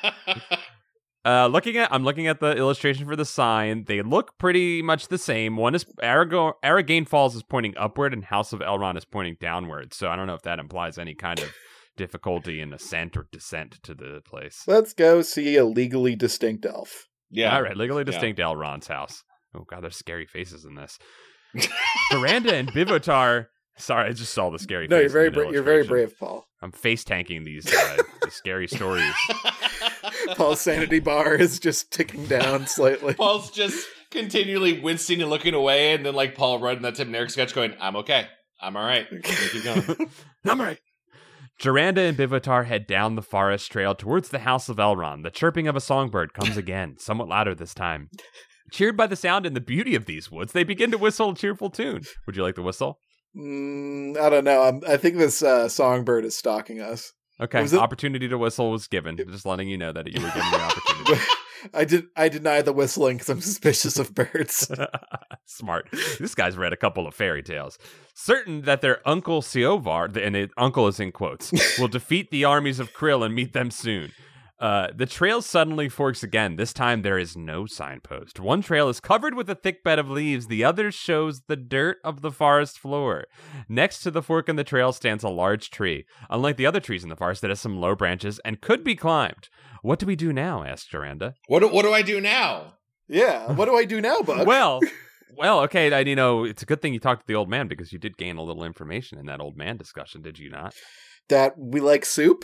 I'm looking at the illustration for the sign. They look pretty much the same. One is Arragain Falls is pointing upward, and House of Elrond is pointing downward. So I don't know if that implies any kind of difficulty in ascent or descent to the place. Let's go see a legally distinct elf. Yeah. All right, legally distinct Elrond's house. Oh god, there's scary faces in this. Joranda and Bivotar. Sorry, I just saw the scary. No, faces you're in very the you're very illustration. brave, Paul. I'm face tanking these the scary stories. Paul's sanity bar is just ticking down slightly. Paul's just continually wincing and looking away, and then like Paul running that Tim and Eric sketch going, I'm okay. I'm all right. Keep going. I'm right. Joranda and Bivotar head down the forest trail towards the House of Elrond. The chirping of a songbird comes again, somewhat louder this time. Cheered by the sound and the beauty of these woods, they begin to whistle a cheerful tune. Would you like to whistle? I don't know. I think this songbird is stalking us. Okay, Was it- opportunity to whistle was given. Just letting you know that you were given the opportunity. I deny the whistling because I'm suspicious of birds. Smart. This guy's read a couple of fairy tales. Certain that their uncle Siovar, and uncle is in quotes, will defeat the armies of Krill and meet them soon. The trail suddenly forks again. This time there is no signpost. One trail is covered with a thick bed of leaves. The other shows the dirt of the forest floor. Next to the fork in the trail stands a large tree. Unlike the other trees in the forest, it has some low branches and could be climbed. What do we do now? Asked Joranda. What do I do now? Yeah, what do I do now, Buck? Well, okay. It's a good thing you talked to the old man because you did gain a little information in that old man discussion, did you not? That we like soup?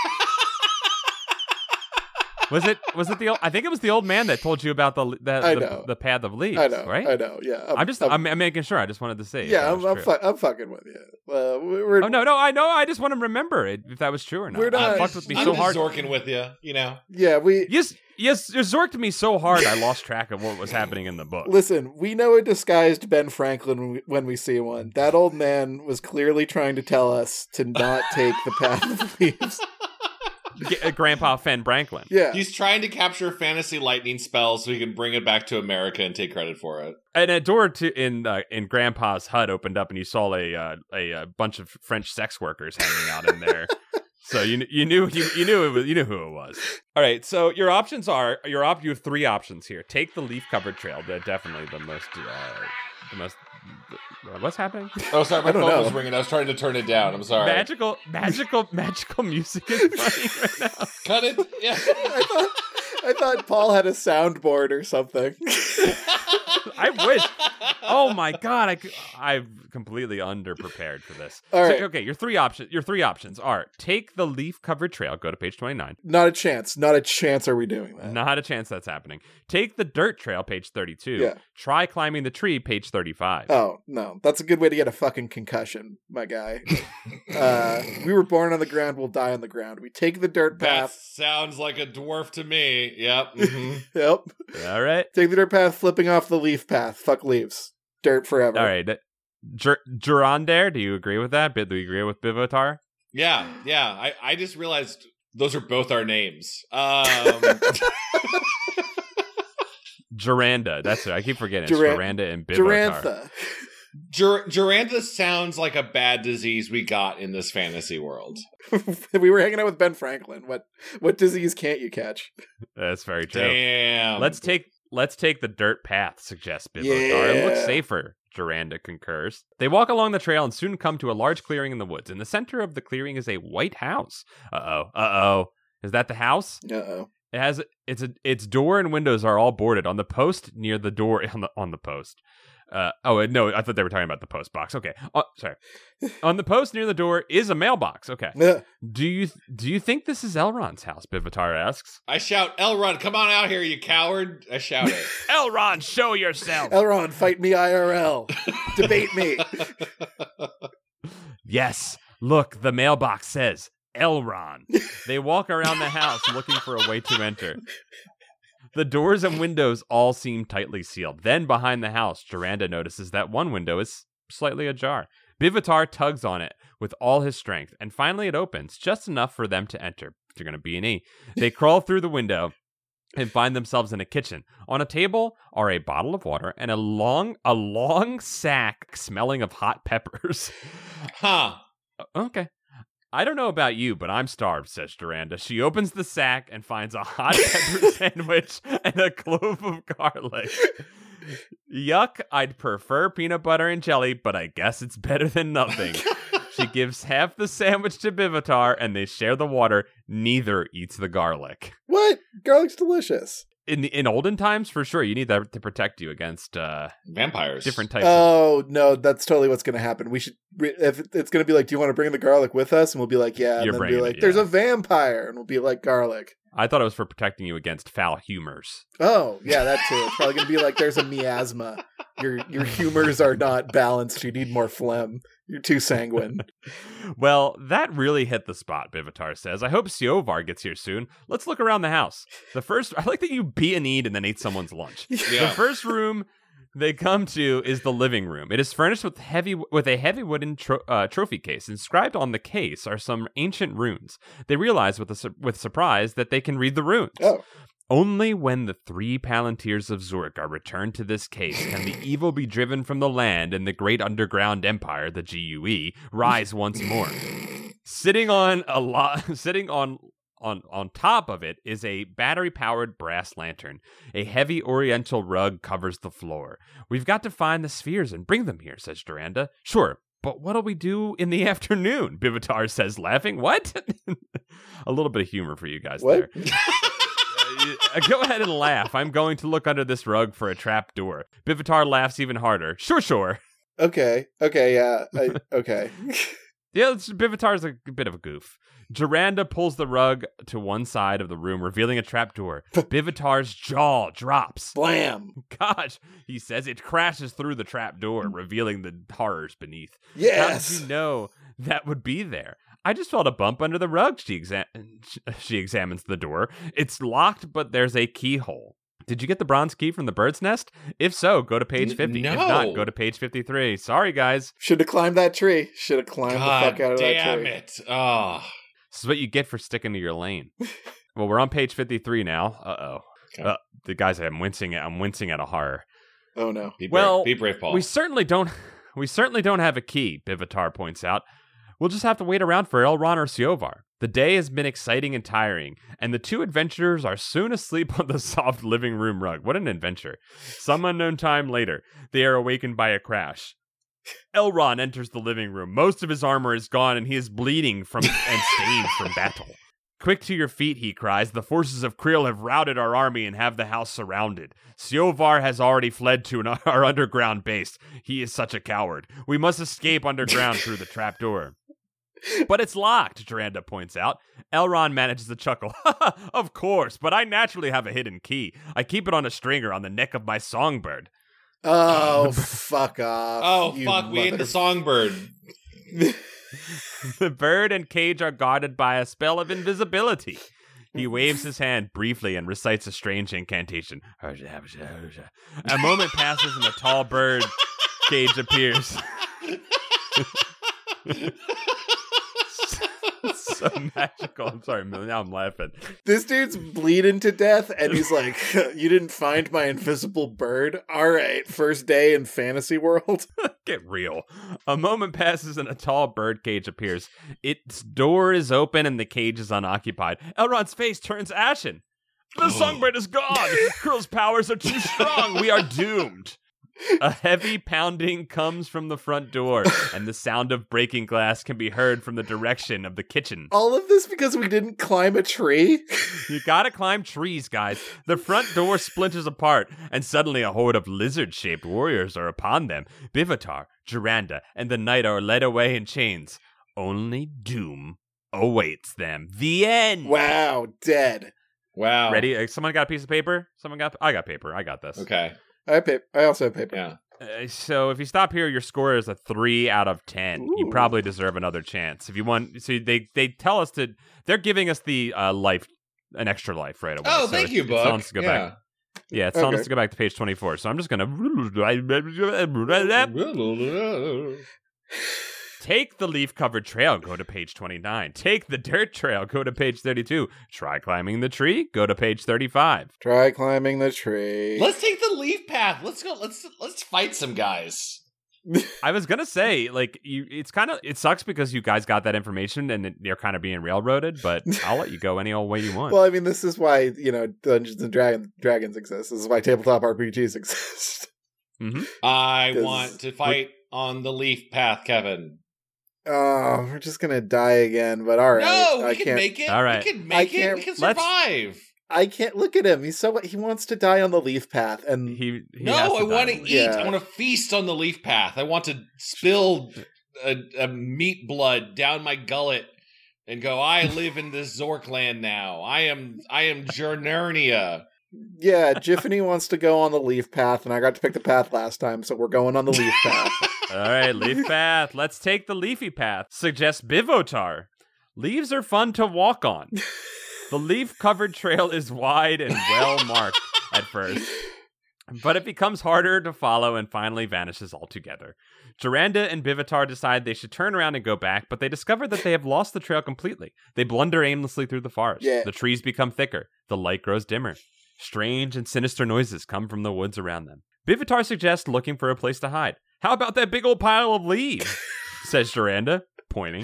Was it the old, I think it was the old man that told you about the path of leaves. I know, right? I know. Yeah, I'm making sure. I just wanted to say. Yeah, I'm fucking with you. We're Oh no, I know. I just want to remember if that was true or not. We're not- You fucked with me I'm so just hard. zorking with you, you know. yeah, we Yes, you zorked me so hard I lost track of what was happening in the book. listen. We know a disguised Ben Franklin when we see one. That old man was clearly trying to tell us to not take the path of leaves. Grandpa Fen Branklin. Yeah, He's trying to capture fantasy lightning spells so he can bring it back to America and take credit for it. And a door in Grandpa's hut opened up, and you saw a bunch of French sex workers hanging out in there. So you knew who it was. All right. So your options are you have three options here. Take the leaf covered trail. They're definitely the most. What's happening? Oh, sorry, my I don't phone know. was ringing. I was trying to turn it down. I'm sorry. Magical music is playing right now. Cut it. Yeah. I thought Paul had a soundboard or something. I wish. Oh my god, I'm completely underprepared for this. All right. So, okay, your three options are: take the leaf-covered trail, go to page 29. Not a chance. Not a chance are we doing that. Not a chance that's happening. Take the dirt trail, page 32. Yeah. Try climbing the tree, page 35. Oh, no. That's a good way to get a fucking concussion, my guy. We were born on the ground, we'll die on the ground. We take the dirt That path. sounds like a dwarf to me. Yep. Mhm. Yep. All right. Take the dirt path, flipping off the leaf path. Fuck leaves. Dirt forever. All right. Durandare, do you agree with that? Do you agree with Bivotar? Yeah. I just realized those are both our names. Duranda, that's it. I keep forgetting. It's Duranda and Bivotar. Durantha. Durantha sounds like a bad disease we got in this fantasy world. We were hanging out with Ben Franklin. What disease can't you catch? That's very true. Damn. Let's take the dirt path, suggests Bivotar. Yeah. It looks safer. Duranda concurs. They walk along the trail and soon come to a large clearing in the woods. In the center of the clearing is a white house. Uh-oh. Is that the house? Uh-oh. It has its door and windows are all boarded. On the post near the door on the post. No, I thought they were talking about the post box. Okay. Sorry. On the post near the door is a mailbox. Okay. Yeah. Do you think this is Elrond's house? Bivotar asks. I shout, Elrond, come on out here, you coward. I shout it. Elrond, show yourself. Elrond, fight me IRL. Debate me. Yes. Look, the mailbox says Elrond. They walk around the house looking for a way to enter. The doors and windows all seem tightly sealed. Then behind the house, Duranda notices that one window is slightly ajar. Bivotar tugs on it with all his strength, and finally it opens, just enough for them to enter. They're going to B&E. They crawl through the window and find themselves in a kitchen. On a table are a bottle of water and a long sack smelling of hot peppers. Huh. Okay. I don't know about you, but I'm starved, says Duranda. She opens the sack and finds a hot pepper sandwich and a clove of garlic. Yuck, I'd prefer peanut butter and jelly, but I guess it's better than nothing. She gives half the sandwich to Bivotar, and they share the water. Neither eats the garlic. What? Garlic's delicious. In olden times, for sure, you need that to protect you against vampires. different types. Oh, no, that's totally what's going to happen. We should, if it's going to be like, do you want to bring the garlic with us? And we'll be like, yeah. And then be like, there's a vampire. And we'll be like, garlic. I thought it was for protecting you against foul humors. Oh, yeah, that too. It's probably going to be like, there's a miasma. Your humors are not balanced. You need more phlegm. You're too sanguine. Well, that really hit the spot, Bivotar says. I hope Siovar gets here soon. Let's look around the house. I like that you B&E'd and then ate someone's lunch. Yeah. The first room they come to is the living room. It is furnished with a heavy wooden trophy case. Inscribed on the case are some ancient runes. They realize with surprise that they can read the runes. Oh. Only when the 3 Palantirs of Zurich are returned to this case can the evil be driven from the land and the great underground empire, the GUE, rise once more. Sitting on top of it is a battery-powered brass lantern. A heavy oriental rug covers the floor. We've got to find the spheres and bring them here, says Duranda. Sure, but what'll we do in the afternoon? Bivotar says, laughing. What? A little bit of humor for you guys What? there. Go ahead and laugh. I'm going to look under this rug for a trap door. Bivotar laughs even harder. Sure. Okay, yeah. Okay. Yeah, Bivotar's a bit of a goof. Duranda pulls the rug to one side of the room, revealing a trapdoor. Bivotar's jaw drops. Blam. Gosh, he says it crashes through the trapdoor, revealing the horrors beneath. Yes. How did you know that would be there? I just felt a bump under the rug. She examines the door. It's locked, but there's a keyhole. Did you get the bronze key from the bird's nest? If so, go to page 50. No. If not, go to page 53. Sorry, guys. Should have climbed that tree. Should have climbed the fuck out of that damn tree. it. Oh. This is what you get for sticking to your lane. Well, we're on page 53 now. Uh-oh. Okay. The guys, I'm wincing at a horror. Oh, no. Be brave, Paul. We certainly don't have a key, Bivotar points out. We'll just have to wait around for Elrond or Siovar. The day has been exciting and tiring, and the 2 adventurers are soon asleep on the soft living room rug. What an adventure. Some unknown time later, they are awakened by a crash. Elrond enters the living room. Most of his armor is gone, and he is bleeding and stained from battle. Quick to your feet, he cries. The forces of Krill have routed our army and have the house surrounded. Siovar has already fled to our underground base. He is such a coward. We must escape underground through the trapdoor. But it's locked, Duranda points out. Elrond manages to chuckle. Of course, but I naturally have a hidden key. I keep it on a stringer on the neck of my songbird. Oh, fuck off. Oh, fuck, we ate the songbird. The bird and cage are guarded by a spell of invisibility. He waves his hand briefly and recites a strange incantation. A moment passes and a tall bird cage appears. So magical. I'm sorry, Millie. Now I'm laughing. This dude's bleeding to death, and he's like, you didn't find my invisible bird? All right, first day in fantasy world. Get real. A moment passes and a tall bird cage appears. Its door is open and the cage is unoccupied. Elrond's face turns ashen. The songbird is gone. Krill's powers are too strong. We are doomed. A heavy pounding comes from the front door, and the sound of breaking glass can be heard from the direction of the kitchen. All of this because we didn't climb a tree? You gotta climb trees, guys. The front door splinters apart, and suddenly a horde of lizard-shaped warriors are upon them. Bivatar, Duranda, and the knight are led away in chains. Only doom awaits them. The end! Wow, dead. Wow. Ready? Someone got a piece of paper? I got paper. I got this. Okay. I also have paper. Yeah. So if you stop here, your score is a 3 out of 10. Ooh. You probably deserve another chance. If you want, so they tell us to. They're giving us the an extra life right away. Oh, so thank you, it's telling Book. us to go back. Yeah, it's telling us to go back to page 24. So I'm just gonna take the leaf-covered trail. Go to page 29. Take the dirt trail. Go to page 32. Try climbing the tree. Go to page 35. Try climbing the tree. Let's take the leaf path. Let's go. Let's fight some guys. I was gonna say, like, it sucks because you guys got that information and you're kind of being railroaded, but I'll let you go any old way you want. Well, I mean, this is why, Dungeons and Dragons exist. This is why tabletop RPGs exist. Mm-hmm. I want to fight on the leaf path, Kevin. Oh, we're just gonna die again, but all right. No, we can make it. All right. We can make it. We can survive. I can't look at him. He wants to die on the leaf path, and He No, I want to eat. Yeah. I want to feast on the leaf path. I want to spill a meat blood down my gullet and go, I live in this Zorkland now. I am Journernia. yeah, Jiffany wants to go on the leaf path, and I got to pick the path last time, so we're going on the leaf path. All right, leaf path. Let's take the leafy path. Suggests Bivotar. Leaves are fun to walk on. The leaf-covered trail is wide and well marked at first, but it becomes harder to follow and finally vanishes altogether. Duranda and Bivatar decide they should turn around and go back, but they discover that they have lost the trail completely. They blunder aimlessly through the forest. Yeah. The trees become thicker. The light grows dimmer. Strange and sinister noises come from the woods around them. Bivatar suggests looking for a place to hide. How about that big old pile of leaves? Says Duranda, pointing.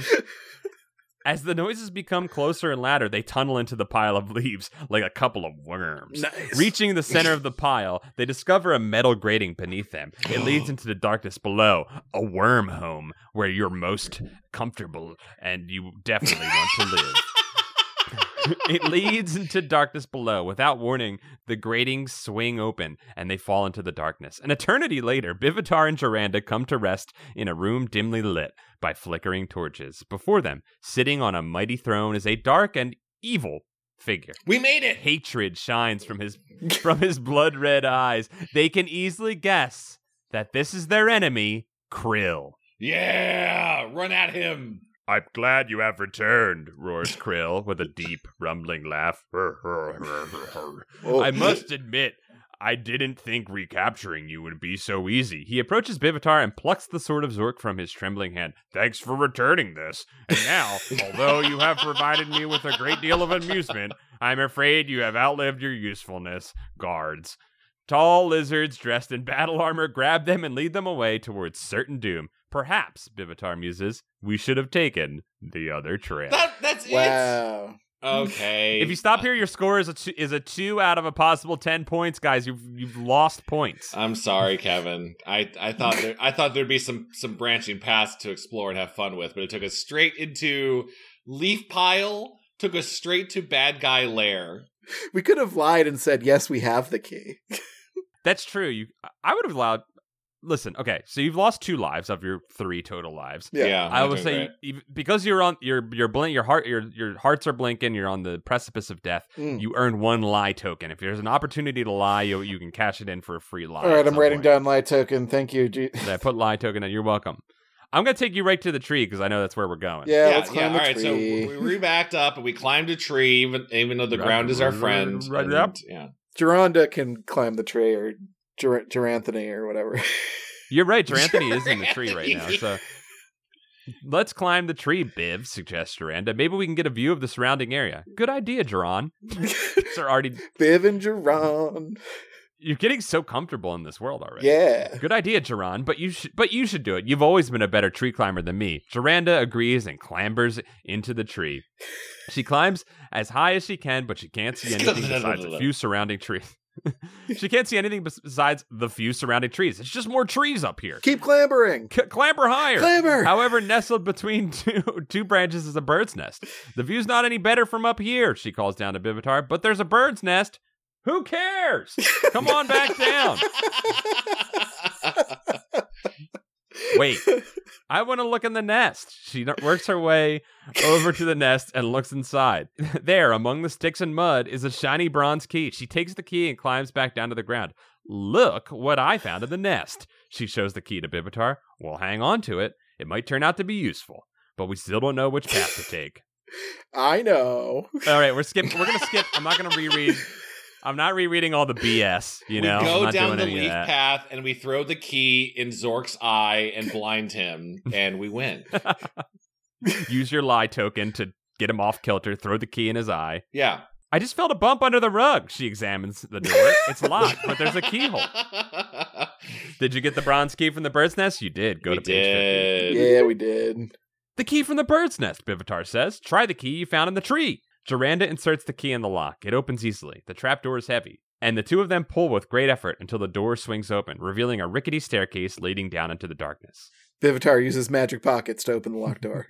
As the noises become closer and louder, they tunnel into the pile of leaves like a couple of worms. Nice. Reaching the center of the pile, they discover a metal grating beneath them. It leads into the darkness below, a worm home where you're most comfortable and you definitely want to live. It leads into darkness below. Without warning, the gratings swing open and they fall into the darkness. An eternity later, Bivatar and Duranda come to rest in a room dimly lit by flickering torches. Before them, sitting on a mighty throne, is a dark and evil figure. We made it. Hatred shines from his blood-red eyes. They can easily guess that this is their enemy, Krill. Yeah, run at him. I'm glad you have returned, roars Krill with a deep, rumbling laugh. I must admit, I didn't think recapturing you would be so easy. He approaches Bivatar and plucks the sword of Zork from his trembling hand. Thanks for returning this. And now, although you have provided me with a great deal of amusement, I'm afraid you have outlived your usefulness. Guards. Tall lizards dressed in battle armor grab them and lead them away towards certain doom. Perhaps, Bivatar muses, we should have taken the other trail. That's Wow. it. Okay. If you stop here, your score is a 2 out of a possible 10 points, guys. You've lost points. I'm sorry, Kevin. I thought there'd be some branching paths to explore and have fun with, but it took us straight into leaf pile took us straight to bad guy lair. We could have lied and said, yes, we have the key. That's true. I would have allowed. Listen, okay, so you've lost 2 lives of your 3 total lives. Yeah, I would say because you're on your hearts are blinking. You're on the precipice of death. You earn 1 lie token. If there's an opportunity to lie, you can cash it in for a free lie. All right, I'm writing down lie token. Thank you. I put lie token in. You're welcome. I'm gonna take you right to the tree because I know that's where we're going. Yeah, let's climb the all right, tree. so we re-backed up and we climbed a tree, even though the ground is our friend. Yep. Yeah, Geronda can climb the tree, or Geranthony, or whatever. You're right. Geranthony is in the tree right now. So let's climb the tree, Biv, suggests Duranda. Maybe we can get a view of the surrounding area. Good idea, Geron. Sir, already Biv and Geron. You're getting so comfortable in this world already. Yeah. Good idea, Geron, but you should do it. You've always been a better tree climber than me. Duranda agrees and clambers into the tree. She climbs as high as she can, but she can't see anything besides a few surrounding trees. She can't see anything besides the few surrounding trees. It's just more trees up here. Keep clambering. Clamber higher. Clamber. However, nestled between two branches is a bird's nest. The view's not any better from up here, she calls down to Bivitar, but there's a bird's nest. Who cares? Come on back down. Wait, I want to look in the nest. She works her way over to the nest and looks inside. There, among the sticks and mud, is a shiny bronze key. She takes the key and climbs back down to the ground. Look what I found in the nest. She shows the key to Bivitar. We'll hang on to it. It might turn out to be useful, but we still don't know which path to take. I know. All right, we're going to skip. I'm not going to reread. I'm not rereading all the BS, you know? We go down the leaf path and we throw the key in Zork's eye and blind him, and we win. Use your lie token to get him off kilter, throw the key in his eye. Yeah. I just felt a bump under the rug. She examines the door. It's locked, but there's a keyhole. Did you get the bronze key from the bird's nest? You did. Go to page 50. Yeah, we did. The key from the bird's nest, Bivitar says. Try the key you found in the tree. Duranda inserts the key in the lock. It opens easily. The trapdoor is heavy, and the two of them pull with great effort until the door swings open, revealing a rickety staircase leading down into the darkness. Bivitar uses magic pockets to open the locked door.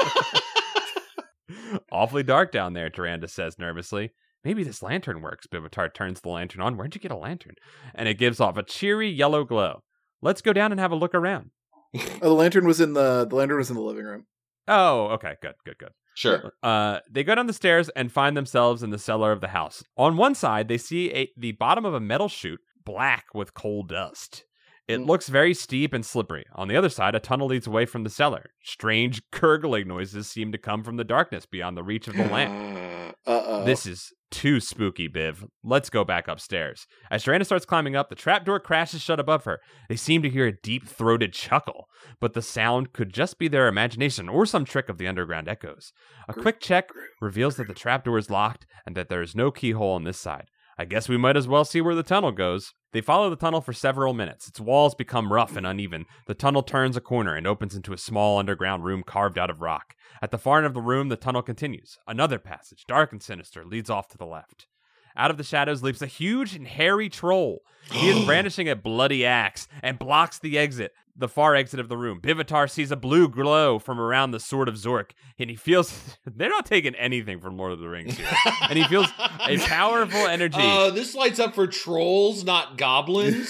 Awfully dark down there, Duranda says nervously. Maybe this lantern works. Bivitar turns the lantern on. Where'd you get a lantern? And it gives off a cheery yellow glow. Let's go down and have a look around. The lantern was in the living room. Oh, okay, good. Sure. They go down the stairs and find themselves in the cellar of the house. On one side, they see the bottom of a metal chute, black with coal dust. It looks very steep and slippery. On the other side, a tunnel leads away from the cellar. Strange gurgling noises seem to come from the darkness beyond the reach of the lamp. Uh-oh. This is too spooky, Biv. Let's go back upstairs. As Duranda starts climbing up, the trapdoor crashes shut above her. They seem to hear a deep-throated chuckle, but the sound could just be their imagination or some trick of the underground echoes. A quick check reveals that the trapdoor is locked and that there is no keyhole on this side. I guess we might as well see where the tunnel goes. They follow the tunnel for several minutes. Its walls become rough and uneven. The tunnel turns a corner and opens into a small underground room carved out of rock. At the far end of the room, the tunnel continues. Another passage, dark and sinister, leads off to the left. Out of the shadows leaps a huge and hairy troll. He is brandishing a bloody axe and blocks the far exit of the room. Bivitar sees a blue glow from around the sword of Zork, and he feels they're not taking anything from Lord of the Rings here. And he feels a powerful energy. This lights up for trolls, not goblins.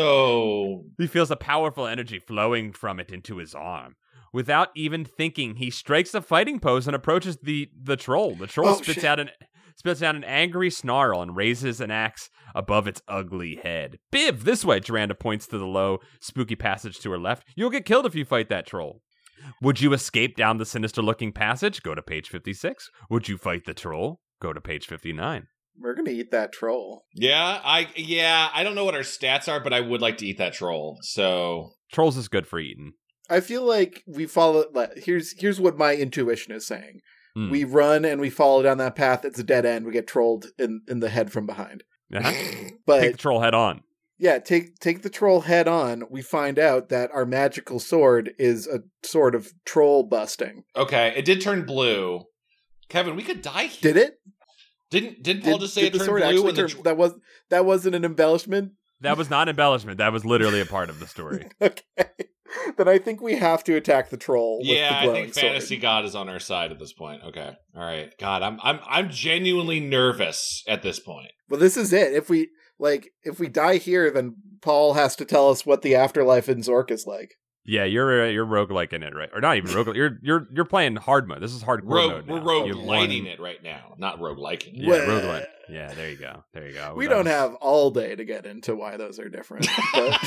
So he feels a powerful energy flowing from it into his arm. Without even thinking, he strikes a fighting pose and approaches the troll. The troll spits out an angry snarl and raises an axe above its ugly head. Biv, this way, Duranda points to the low, spooky passage to her left. You'll get killed if you fight that troll. Would you escape down the sinister-looking passage? Go to page 56. Would you fight the troll? Go to page 59. We're gonna eat that troll. Yeah, I don't know what our stats are, but I would like to eat that troll. So Trolls is good for eating. I feel like we follow. Here's what my intuition is saying. We run and we follow down that path. It's a dead end. We get trolled in the head from behind. Uh-huh. But take the troll head on. Yeah, take the troll head on. We find out that our magical sword is a sword of troll busting. Okay, it did turn blue. Kevin, we could die here. Did it? Didn't Paul just say it the turned sword blue? actually that wasn't an embellishment? That was not embellishment. That was literally a part of the story. Okay. Then I think we have to attack the troll. With Yeah, the I glowing think Fantasy sword. God is on our side at this point. Okay, all right. God, I'm genuinely nervous at this point. Well, this is it. If we die here, then Paul has to tell us what the afterlife in Zork is like. Yeah, you're roguelike in it, right? Or not even roguelike. You're playing hard mode. This is hardcore mode. We're rogue lighting it right now, not rogue liking. Yeah, roguelike. Yeah, there you go. We don't have all day to get into why those are different. But...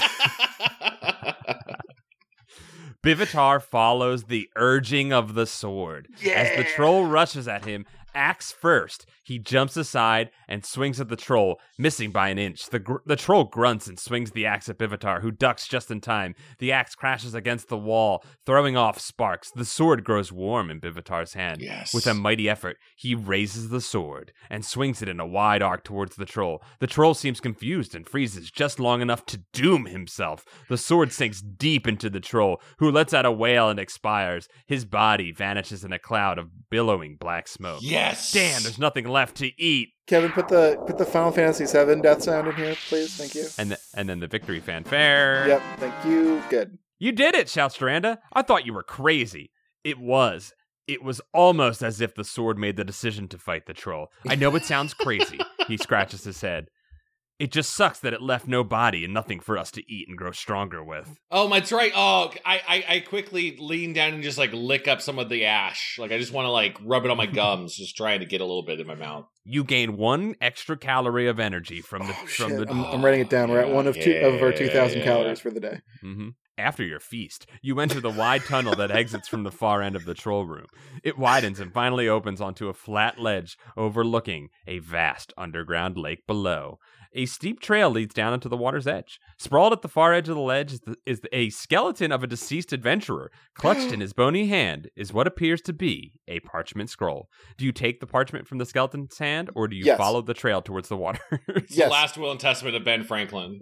Bivitar follows the urging of the sword. Yeah! As the troll rushes at him, axe first, he jumps aside and swings at the troll, missing by an inch. The troll grunts and swings the axe at Bivitar, who ducks just in time. The axe crashes against the wall, throwing off sparks. The sword grows warm in Bivitar's hand. Yes. With a mighty effort, he raises the sword and swings it in a wide arc towards the troll. The troll seems confused and freezes just long enough to doom himself. The sword sinks deep into the troll, who lets out a wail and expires. His body vanishes in a cloud of billowing black smoke. Yes. Damn, there's nothing left to eat. Kevin, put the Final Fantasy VII death sound in here, please. Thank you. And then the victory fanfare. Yep, thank you. Good. You did it, shouts Duranda. I thought you were crazy. It was. It was almost as if the sword made the decision to fight the troll. I know it sounds crazy. He scratches his head. It just sucks that it left no body and nothing for us to eat and grow stronger with. Oh, that's right. Oh, I quickly lean down and just like lick up some of the ash. Like I just want to like rub it on my gums, just trying to get a little bit in my mouth. You gain 1 extra calorie of energy from the I'm writing it down. We're at one of our 2,000 calories for the day. Mm-hmm. After your feast, you enter the wide tunnel that exits from the far end of the troll room. It widens and finally opens onto a flat ledge overlooking a vast underground lake below. A steep trail leads down into the water's edge. Sprawled at the far edge of the ledge is a skeleton of a deceased adventurer. Clutched in his bony hand is what appears to be a parchment scroll. Do you take the parchment from the skeleton's hand, or do you follow the trail towards the water? It's the last will and testament of Ben Franklin.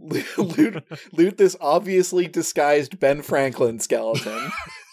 Loot this obviously disguised Ben Franklin skeleton.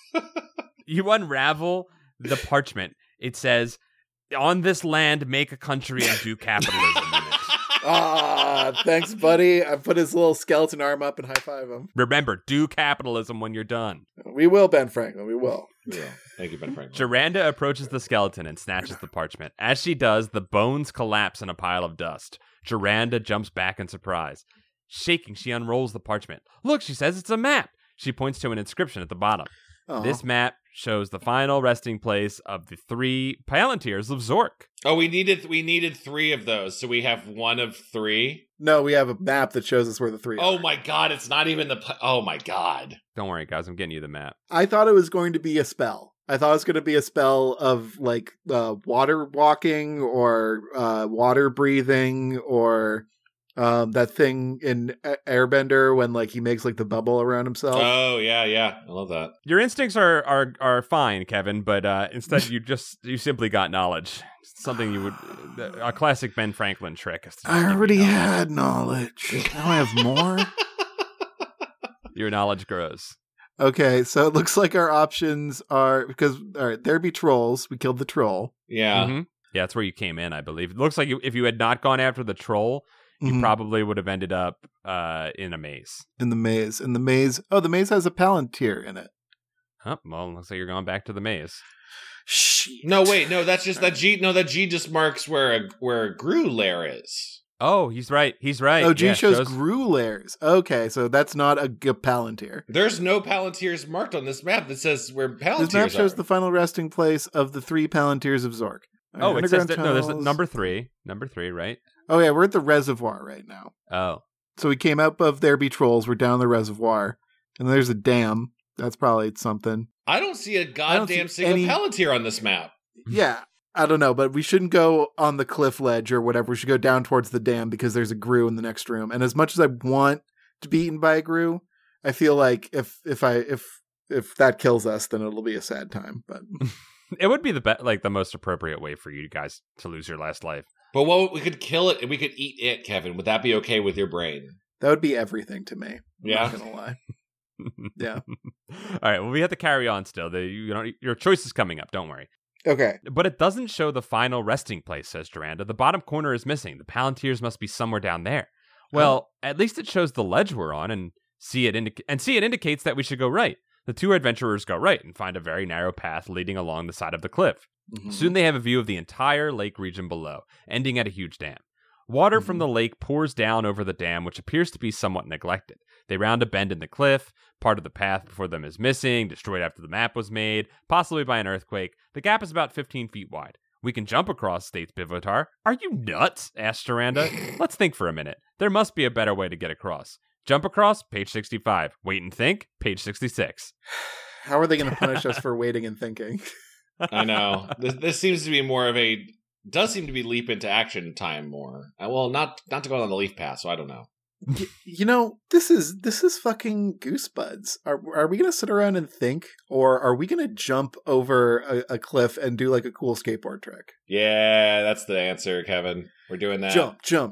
You unravel the parchment. It says, "On this land, make a country and do capitalism in it." Thanks, buddy. I put his little skeleton arm up and high five him. Remember, do capitalism when you're done. We will, Ben Franklin. We will. Yeah. Thank you, Ben Franklin. Duranda approaches the skeleton and snatches the parchment. As she does, the bones collapse in a pile of dust. Duranda jumps back in surprise. Shaking, she unrolls the parchment. Look, she says, it's a map. She points to an inscription at the bottom. Aww. This map shows the final resting place of the 3 Palantirs of Zork. Oh, we needed 3 of those, so we have 1 of 3. No, we have a map that shows us where the 3 are. Oh my god, it's not even oh my god. Don't worry, guys, I'm getting you the map. I thought it was going to be a spell. I thought it was going to be a spell of like water walking or water breathing or that thing in Airbender when like he makes like the bubble around himself. Oh yeah, I love that. Your instincts are fine, Kevin, but instead you simply got knowledge. Something you would a classic Ben Franklin trick. I already had knowledge. Now I have more. Your knowledge grows. Okay, so it looks like our options are because all right, there be trolls. We killed the troll. Yeah. Mm-hmm. Yeah, that's where you came in, I believe. It looks like if you had not gone after the troll, you probably would have ended up in a maze. In the maze. Oh, the maze has a Palantir in it. Oh, well, looks like you're going back to the maze. Shit. No, wait, no, that's just that G. No, that G just marks where a Gru lair is. Oh, he's right. Oh, G shows Gru lairs. Okay, so that's not a Palantir. There's no Palantirs marked on this map that says where Palantirs are. This map shows the final resting place of the 3 Palantirs of Zork. Oh, it says there's number 3. Number 3, right? Oh, yeah, we're at the reservoir right now. Oh. So we came out of There Be Trolls. We're down the reservoir. And there's a dam. That's probably something. I don't see a goddamn single Palantir on this map. Yeah, I don't know, but we shouldn't go on the cliff ledge or whatever. We should go down towards the dam because there's a Gru in the next room. And as much as I want to be eaten by a Gru, I feel like if that kills us, then it'll be a sad time. But it would be the most appropriate way for you guys to lose your last life. But we could kill it and we could eat it, Kevin. Would that be okay with your brain? That would be everything to me. Yeah. I'm not gonna lie. Yeah. All right. Well, we have to carry on still. Your choice is coming up. Don't worry. Okay. But it doesn't show the final resting place, says Duranda. The bottom corner is missing. The Palantirs must be somewhere down there. Well, at least it shows the ledge we're on, and See it indicates that we should go right. The two adventurers go right and find a very narrow path leading along the side of the cliff. Mhm. Soon they have a view of the entire lake region below, ending at a huge dam. Water from the lake pours down over the dam, which appears to be somewhat neglected. They round a bend in the cliff. Part of the path before them is missing, destroyed after the map was made, possibly by an earthquake. The gap is about 15 feet wide. We can jump across, states Bivotar. Are you nuts? Asks Duranda. Let's think for a minute. There must be a better way to get across. Jump across, page 65. Wait and think, page 66. How are they going to punish us for waiting and thinking? I know. This seems to be more of a does seem to be leap into action time more. Well, not to go on the leaf path, so I don't know. You know, this is fucking Goosebuds. Are we gonna sit around and think, or are we gonna jump over a cliff and do like a cool skateboard trick? Yeah, that's the answer, Kevin. We're doing that.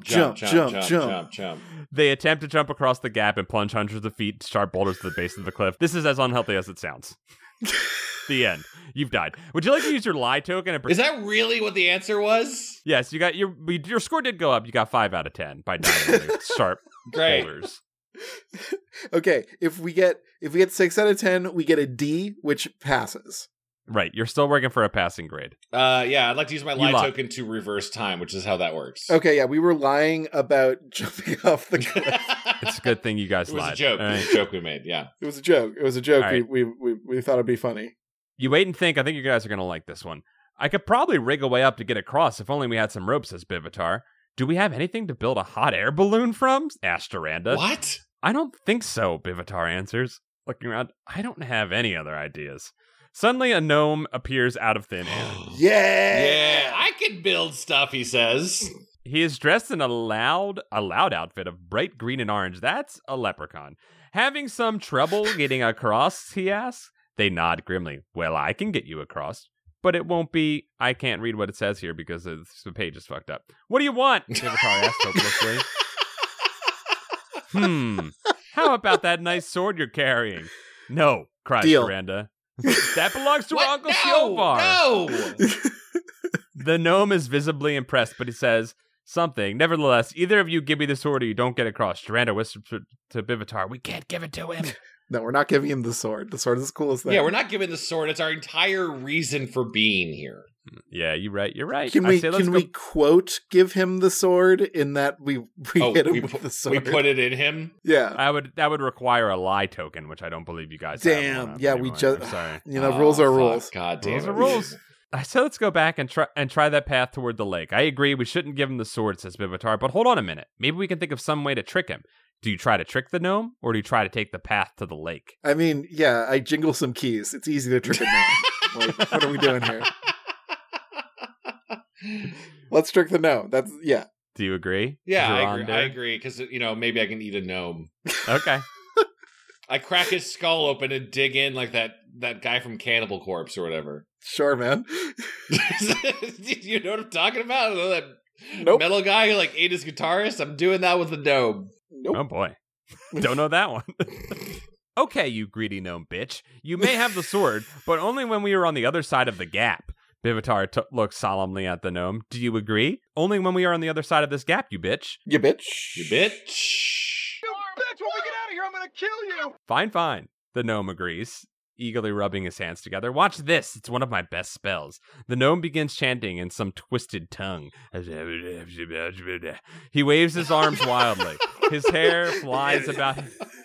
Jump. They attempt to jump across the gap and plunge hundreds of feet sharp boulders to the base of the cliff. This is as unhealthy as it sounds. The end. You've died. Would you like to use your lie token? Is that really what the answer was? Yes, you got your score did go up. You got 5 out of 10 by dying on the sharp Great. boulders. Okay, if we get 6 out of 10, we get a D, which passes. Right, you're still working for a passing grade. Yeah, I'd like to use my lie lied. token to reverse time, which is how that works. Okay, yeah, we were lying about jumping off the cliff. It's a good thing you guys It was lied. a joke. All It right. was a joke we made, yeah. It was a joke. All right. We thought it'd be funny. You wait and think. I think you guys are going to like this one. I could probably rig a way up to get across if only we had some rope, says Bivotar. Do we have anything to build a hot air balloon from? Asks Duranda. What? I don't think so, Bivotar answers. Looking around, I don't have any other ideas. Suddenly, a gnome appears out of thin air. Yeah, I can build stuff, he says. He is dressed in a loud outfit of bright green and orange. That's a leprechaun. Having some trouble getting across, he asks. They nod grimly. Well, I can get you across. But it won't be... I can't read what it says here because the page is fucked up. What do you want? Bivotar asks hopelessly. How about that nice sword you're carrying? No, cries Deal. Duranda. That belongs to our What? Uncle No, Silvar. no! The gnome is visibly impressed, but he says something. Nevertheless, either of you give me the sword or you don't get across. Duranda whispers to Bivotar, we can't give it to him. No, we're not giving him the sword. The sword is the coolest thing. Yeah, we're not giving the sword. It's our entire reason for being here. Yeah, you're right. Can we quote give him the sword in that we hit him with the sword? We put it in him? Yeah. That would require a lie token, which I don't believe you guys Damn. have. Yeah, we just... I'm sorry. Rules are fuck. rules. God damn Rules it. are rules. So let's go back and try that path toward the lake. I agree, we shouldn't give him the sword, says Bivotar, but hold on a minute. Maybe we can think of some way to trick him. Do you try to trick the gnome, or do you try to take the path to the lake? I mean, yeah, I jingle some keys. It's easy to trick a gnome. Like, what are we doing here? Let's trick the gnome. That's, yeah. Do you agree? Yeah, Duranda? I agree. Because, maybe I can eat a gnome. Okay. I crack his skull open and dig in like that guy from Cannibal Corpse or whatever. Sure, man. You know what I'm talking about? That Nope. metal guy who ate his guitarist? I'm doing that with the gnome. Nope. Oh boy. Don't know that one. Okay, you greedy gnome bitch. You may have the sword, but only when we are on the other side of the gap. Bivotar looks solemnly at the gnome. Do you agree? Only when we are on the other side of this gap, you bitch. You bitch. You bitch. Bitch, when we get out of here, I'm gonna kill you! Fine. The gnome agrees, eagerly rubbing his hands together. Watch this. It's one of my best spells. The gnome begins chanting in some twisted tongue. He waves his arms wildly. His hair flies about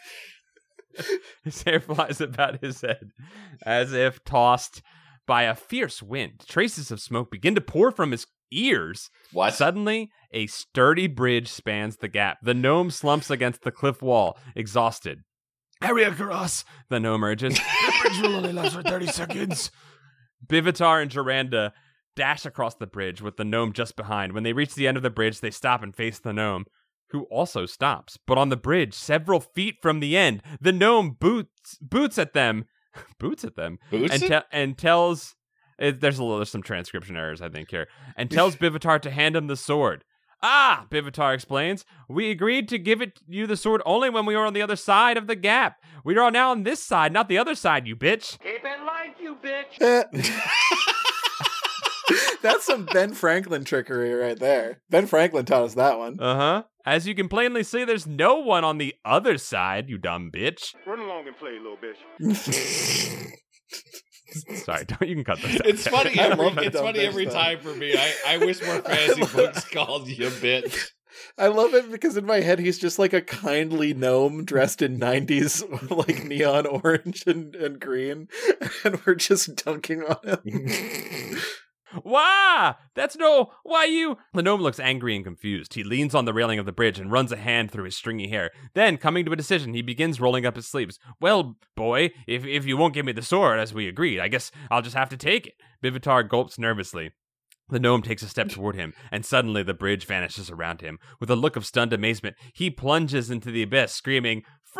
his head as if tossed by a fierce wind. Traces of smoke begin to pour from his ears. What? Suddenly, a sturdy bridge spans the gap. The gnome slumps against the cliff wall, exhausted. Hurry across, the gnome urges. The bridge will only last for 30 seconds. Bivotar and Duranda dash across the bridge with the gnome just behind. When they reach the end of the bridge, they stop and face the gnome, who also stops. But on the bridge, several feet from the end, the gnome boots at them. Boots at them. And tells... There's some transcription errors, I think, here. And tells Bivotar to hand him the sword. Ah, Bivotar explains. We agreed to give you the sword only when we were on the other side of the gap. We are now on this side, not the other side, you bitch. Keep it light, you bitch! That's some Ben Franklin trickery right there. Ben Franklin taught us that one. Uh-huh. As you can plainly see, there's no one on the other side, you dumb bitch. Run along and play, little bitch. Sorry, you can cut this out. It's funny. I love the It's dumb funny bitch every stuff. time for me. I wish more fantasy books called you a bitch. I love it because in my head he's just like a kindly gnome dressed in 90s like neon orange and green, and we're just dunking on him. Why? Why you? The gnome looks angry and confused. He leans on the railing of the bridge and runs a hand through his stringy hair. Then, coming to a decision, he begins rolling up his sleeves. Well, boy, if you won't give me the sword as we agreed, I guess I'll just have to take it. Bivitar gulps nervously. The gnome takes a step toward him, and suddenly the bridge vanishes around him. With a look of stunned amazement, he plunges into the abyss, screaming,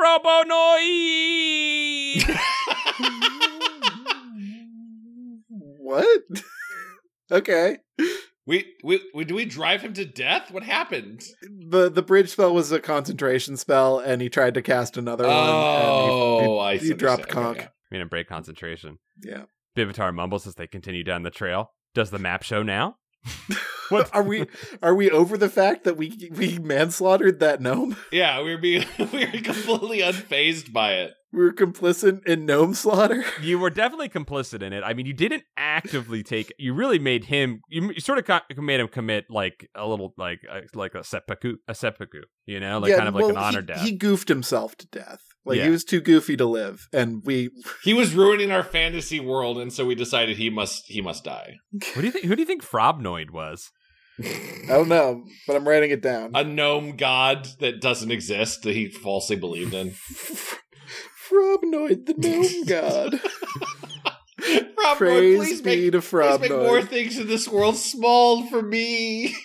Frobonoi! What? Okay. Do we drive him to death? What happened? The bridge spell was a concentration spell, and he tried to cast another one. Oh, I and see. he dropped conch. Okay. I mean, to break concentration. Yeah. Bivitar mumbles as they continue down the trail. Does the map show now? Are we over the fact that we manslaughtered that gnome? Yeah, we were completely unfazed by it. We were complicit in gnome slaughter? You were definitely complicit in it. I mean, you didn't actively take. You really made him. You sort of made him commit like a little like a seppuku. You know, like kind of like an honor death. He goofed himself to death. Like Yeah. he was too goofy to live, and He was ruining our fantasy world, and so we decided he must die. What do you think? Who do you think Frobnoid was? I don't know, but I'm writing it down. A gnome god that doesn't exist that he falsely believed in. Frobnoid, the gnome god. Frobnoid, Praise be to please make more Frobnoid. things in this world small for me.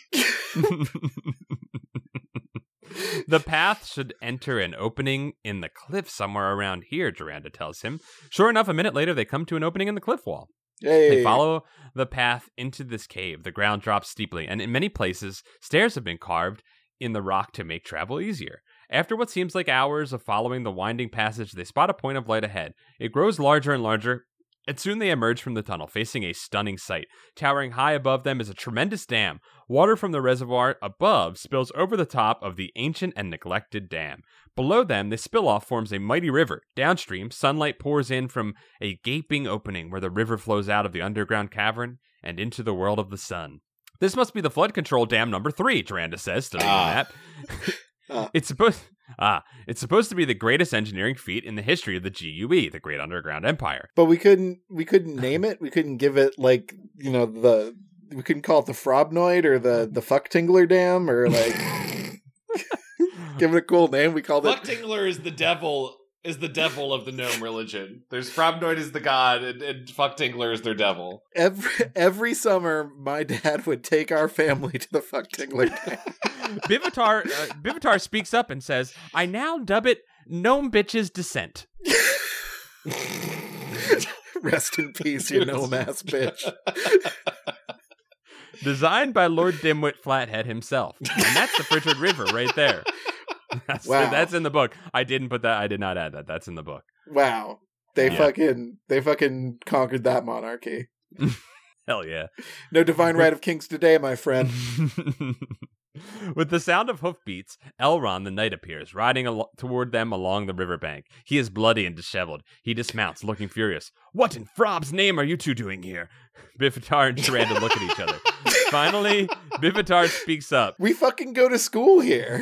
The path should enter an opening in the cliff somewhere around here, Duranda tells him. Sure enough, a minute later, they come to an opening in the cliff wall. Hey. They follow the path into this cave. The ground drops steeply, and in many places, stairs have been carved in the rock to make travel easier. After what seems like hours of following the winding passage, they spot a point of light ahead. It grows larger and larger, and soon they emerge from the tunnel, facing a stunning sight. Towering high above them is a tremendous dam. Water from the reservoir above spills over the top of the ancient and neglected dam. Below them, the spill-off forms a mighty river. Downstream, sunlight pours in from a gaping opening where the river flows out of the underground cavern and into the world of the sun. This must be the flood control dam number 3, Duranda says, studying the map. It's supposed to be the greatest engineering feat in the history of the GUE, the Great Underground Empire. But we couldn't name it. We couldn't give it like, you know, we couldn't call it the Frobnoid or the Fuck Tingler Dam or like give it a cool name. We called Fuck it. Tingler is the devil of the gnome religion. There's Frobnoid is the god, and Fuck Tingler is their devil. Every summer, my dad would take our family to the Fuck Tingler Dam. Bivitar speaks up and says, I now dub it Gnome Bitch's Descent. Rest in peace, you gnome ass bitch. Designed by Lord Dimwit Flathead himself. And that's the Frigid River right there. Wow. That's in the book. I did not add that. That's in the book. Wow. They fucking conquered that monarchy. Hell yeah. No divine right of kings today, my friend. With the sound of hoofbeats, Elrond the knight appears, riding toward them along the riverbank. He is bloody and disheveled. He dismounts, looking furious. What in Frob's name are you two doing here? Bivitar and Duranda look at each other. Finally, Bivitar speaks up. We fucking go to school here.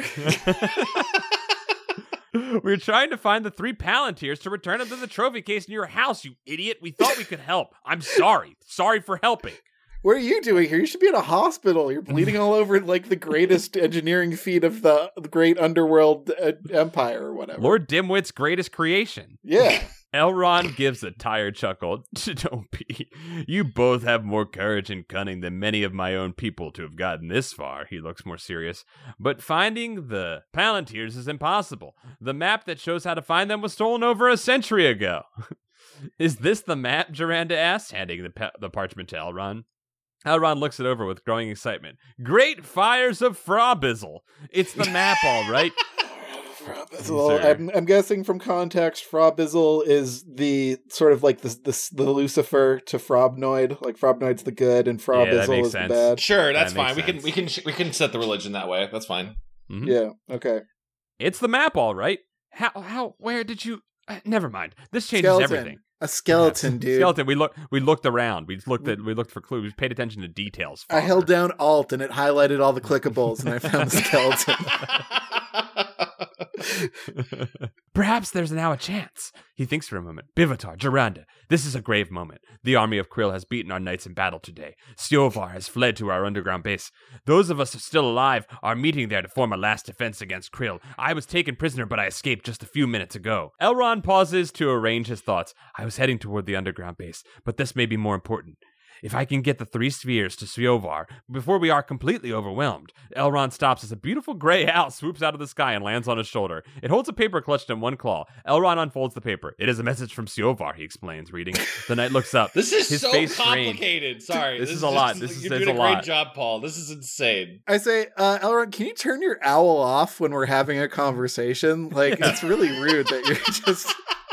We're trying to find the 3 Palantirs to return them to the trophy case in your house, you idiot. We thought we could help. I'm sorry. Sorry for helping. What are you doing here? You should be in a hospital. You're bleeding all over like the greatest engineering feat of the great underworld empire or whatever. Lord Dimwit's greatest creation. Yeah. Elrond gives a tired chuckle. Don't be. You both have more courage and cunning than many of my own people to have gotten this far. He looks more serious. But finding the Palantirs is impossible. The map that shows how to find them was stolen over a century ago. Is this the map? Duranda asks, handing the parchment to Elrond. Elrond looks it over with growing excitement. Great fires of Frobizzle. It's the map, all right. Frau Bizzle. I'm guessing from context, Frau Bizzle is the sort of like the Lucifer to Frobnoid. Like Frobnoid's the good, and Frau Bizzle is the bad. Sure, that's fine. We can set the religion that way. That's fine. Mm-hmm. Yeah. Okay. It's the map, all right. How? Where did you? Never mind. This changes everything. A skeleton, dude. Skeleton. We looked around. We looked for clues. We paid attention to details. I held down Alt and it highlighted all the clickables, and I found the skeleton. Perhaps there's now a chance. He thinks for a moment. Bivatar, Jaranda, this is a grave moment. The army of Krill has beaten our knights in battle today. Siovar has fled to our underground base. Those of us still alive are meeting there to form a last defense against Krill. I was taken prisoner, but I escaped just a few minutes ago. Elrond pauses to arrange his thoughts. I was heading toward the underground base, but this may be more important. If I can get the 3 spheres to Siovar before we are completely overwhelmed. Elrond stops as a beautiful gray owl swoops out of the sky and lands on his shoulder. It holds a paper clutched in one claw. Elrond unfolds the paper. It is a message from Siovar, he explains, reading. The knight looks up. This is his so face complicated. Sorry. This is a lot. You're doing a great job, Paul. This is insane. I say, Elrond, can you turn your owl off when we're having a conversation? Like, it's really rude that you're just...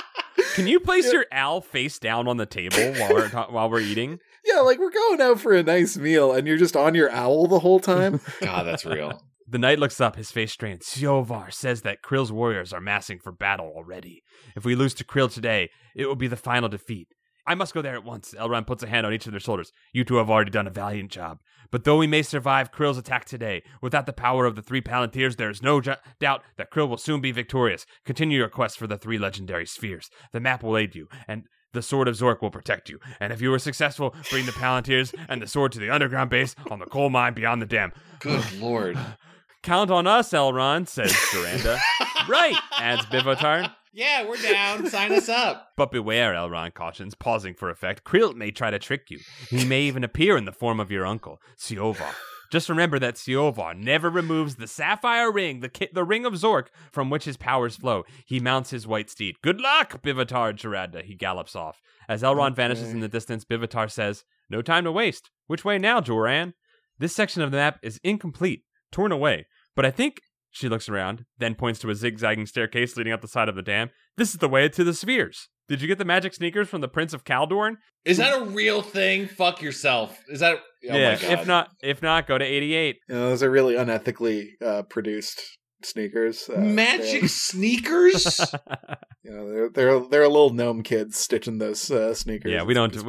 Can you place your owl face down on the table while we're eating? Yeah, like we're going out for a nice meal and you're just on your owl the whole time. God, that's real. The knight looks up, his face strained. Siovar says that Krill's warriors are massing for battle already. If we lose to Krill today, it will be the final defeat. I must go there at once. Elrond puts a hand on each of their shoulders. You two have already done a valiant job. But though we may survive Krill's attack today, without the power of the 3 Palantirs, there is no doubt that Krill will soon be victorious. Continue your quest for the 3 legendary spheres. The map will aid you, and the Sword of Zork will protect you. And if you are successful, bring the Palantirs and the sword to the underground base on the coal mine beyond the dam. Good lord. Count on us, Elrond, says Duranda. Right, adds Bivatar. Yeah, we're down. Sign us up. But beware, Elrond cautions, pausing for effect. Krill may try to trick you. He may even appear in the form of your uncle, Siovar. Just remember that Siovar never removes the sapphire ring, the ring of Zork, from which his powers flow. He mounts his white steed. Good luck, Bivatar Jaranda. He gallops off. As Elrond vanishes in the distance, Bivatar says, no time to waste. Which way now, Joran? This section of the map is incomplete, torn away. But I think... She looks around, then points to a zigzagging staircase leading up the side of the dam. This is the way to the spheres. Did you get the magic sneakers from the Prince of Kaldorn? Is that a real thing? Fuck yourself. Is that... Oh yeah, my God. if not, go to 88. You know, those are really unethically produced sneakers. Magic sneakers? You know, they're a little gnome kids stitching those sneakers. Yeah, we don't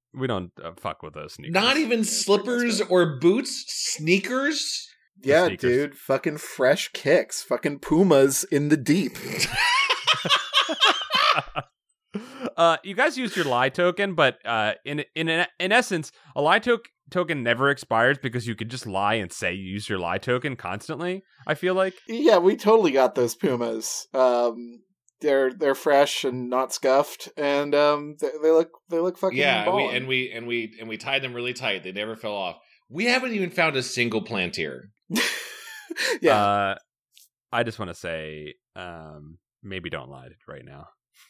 fuck with those sneakers. Not even slippers or boots? Sneakers? Yeah, sneakers. dude, fucking fresh kicks, fucking Pumas in the deep. You guys used your lie token, but in essence, a lie token never expires because you could just lie and say you use your lie token constantly. I feel like. Yeah, we totally got those Pumas. They're fresh and not scuffed, and they look fucking. Yeah, balling. and we tied them really tight. They never fell off. We haven't even found a single Palantir. Yeah. I just want to say, maybe don't lie right now.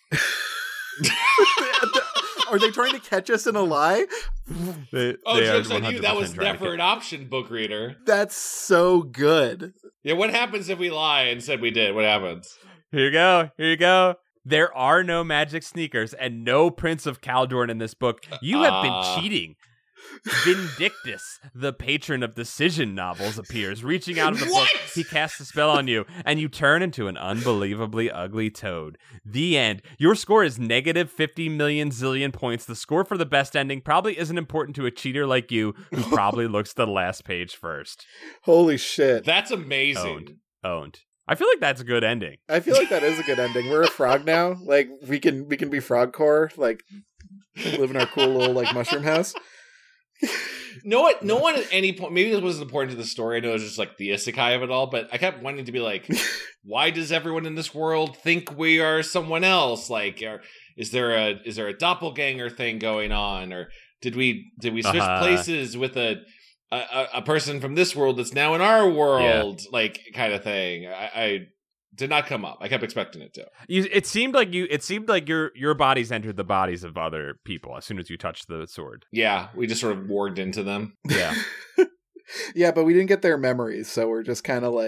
Are they trying to catch us in a lie? Jokes on you. That was never an option, book reader. That's so good. Yeah, what happens if we lie and said we did? What happens? Here you go. There are no magic sneakers and no Prince of Kaldorn in this book. You have been cheating. Vindictus, the patron of decision novels, appears, reaching out of the book. He casts a spell on you, and you turn into an unbelievably ugly toad. The end. Your score is negative 50 million zillion points. The score for the best ending probably isn't important to a cheater like you, who probably looks at the last page first. Holy shit. That's amazing. Owned. I feel like that's a good ending. I feel like that is a good ending. We're a frog now. Like, we can be frog core, like, live in our cool little, like, mushroom house. No one at any point, maybe this wasn't important to the story, I know it was just like the isekai of it all, but I kept wanting to be like, why does everyone in this world think we are someone else? Like, is there a doppelganger thing going on? Or did we switch places with a person from this world that's now in our world? Yeah. Like, kind of thing. I did not come up. I kept expecting it to. It seemed like your bodies entered the bodies of other people as soon as you touched the sword. Yeah, we just sort of warged into them. Yeah. Yeah, but we didn't get their memories, so we're just kind of like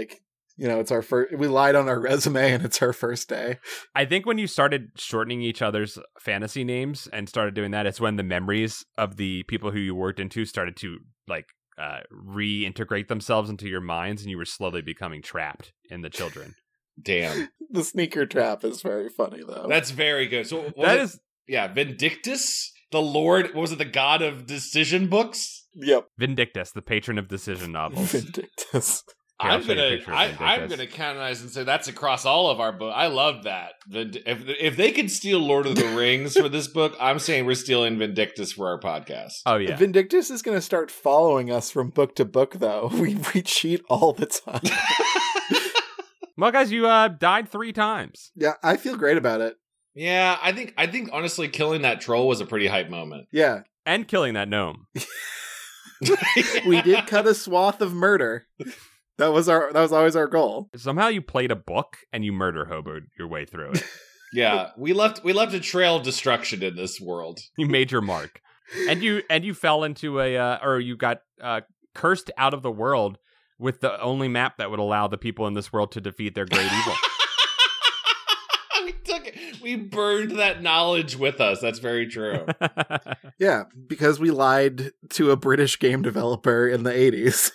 You know, it's our first. We lied on our resume, and it's our first day. I think when you started shortening each other's fantasy names and started doing that, it's when the memories of the people who you worked into started to like reintegrate themselves into your minds, and you were slowly becoming trapped in the children. Damn. The sneaker trap is very funny, though. That's very good. So what That was is Vindictus, the Lord. What was it? The god of decision books. Yep. Vindictus, the patron of decision novels. Vindictus. Here, I'll I'm show you a gonna picture of I'm Vindictus. gonna canonize and say that's across all of our books. I love that. If they could steal Lord of the Rings for this book, I'm saying we're stealing Vindictus for our podcast. Oh yeah. Vindictus is going to start following us from book to book, though. We cheat all the time. Well, guys, you died 3 times. Yeah, I feel great about it. Yeah, I think honestly, killing that troll was a pretty hype moment. Yeah, And killing that gnome. we did cut a swath of murder. That was always our goal. Somehow you played a book and you murder hoboed your way through it. Yeah, we left a trail of destruction in this world. You made your mark. And you fell into or you got cursed out of the world with the only map that would allow the people in this world to defeat their great evil. We burned that knowledge with us. That's very true. Yeah, because we lied to a British game developer in the 80s.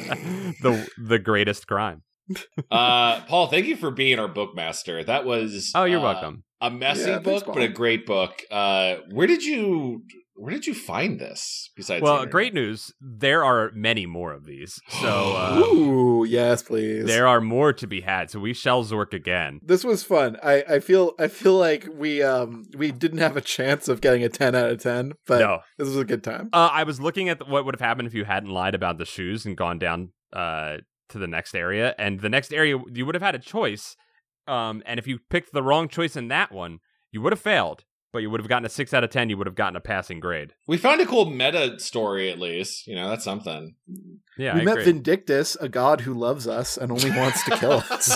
the greatest crime. Paul, thank you for being our bookmaster. That was Oh, you're welcome. A messy Yeah, thanks, book, Paul. but a great book. Where did you find this? Besides, Well, the internet? great news. There are many more of these. So Ooh, yes, please. there are more to be had. So we shall Zork again. This was fun. I feel like we didn't have a chance of getting a 10 out of 10, but No. this was a good time. I was looking at what would have happened if you hadn't lied about the shoes and gone down to the next area. And the next area, you would have had a choice. And if you picked the wrong choice in that one, you would have failed. But you would have gotten a 6 out of 10. You would have gotten a passing grade. We found a cool meta story, at least. You know, that's something. Yeah, We I met agree. Vindictus, a god who loves us and only wants to kill us.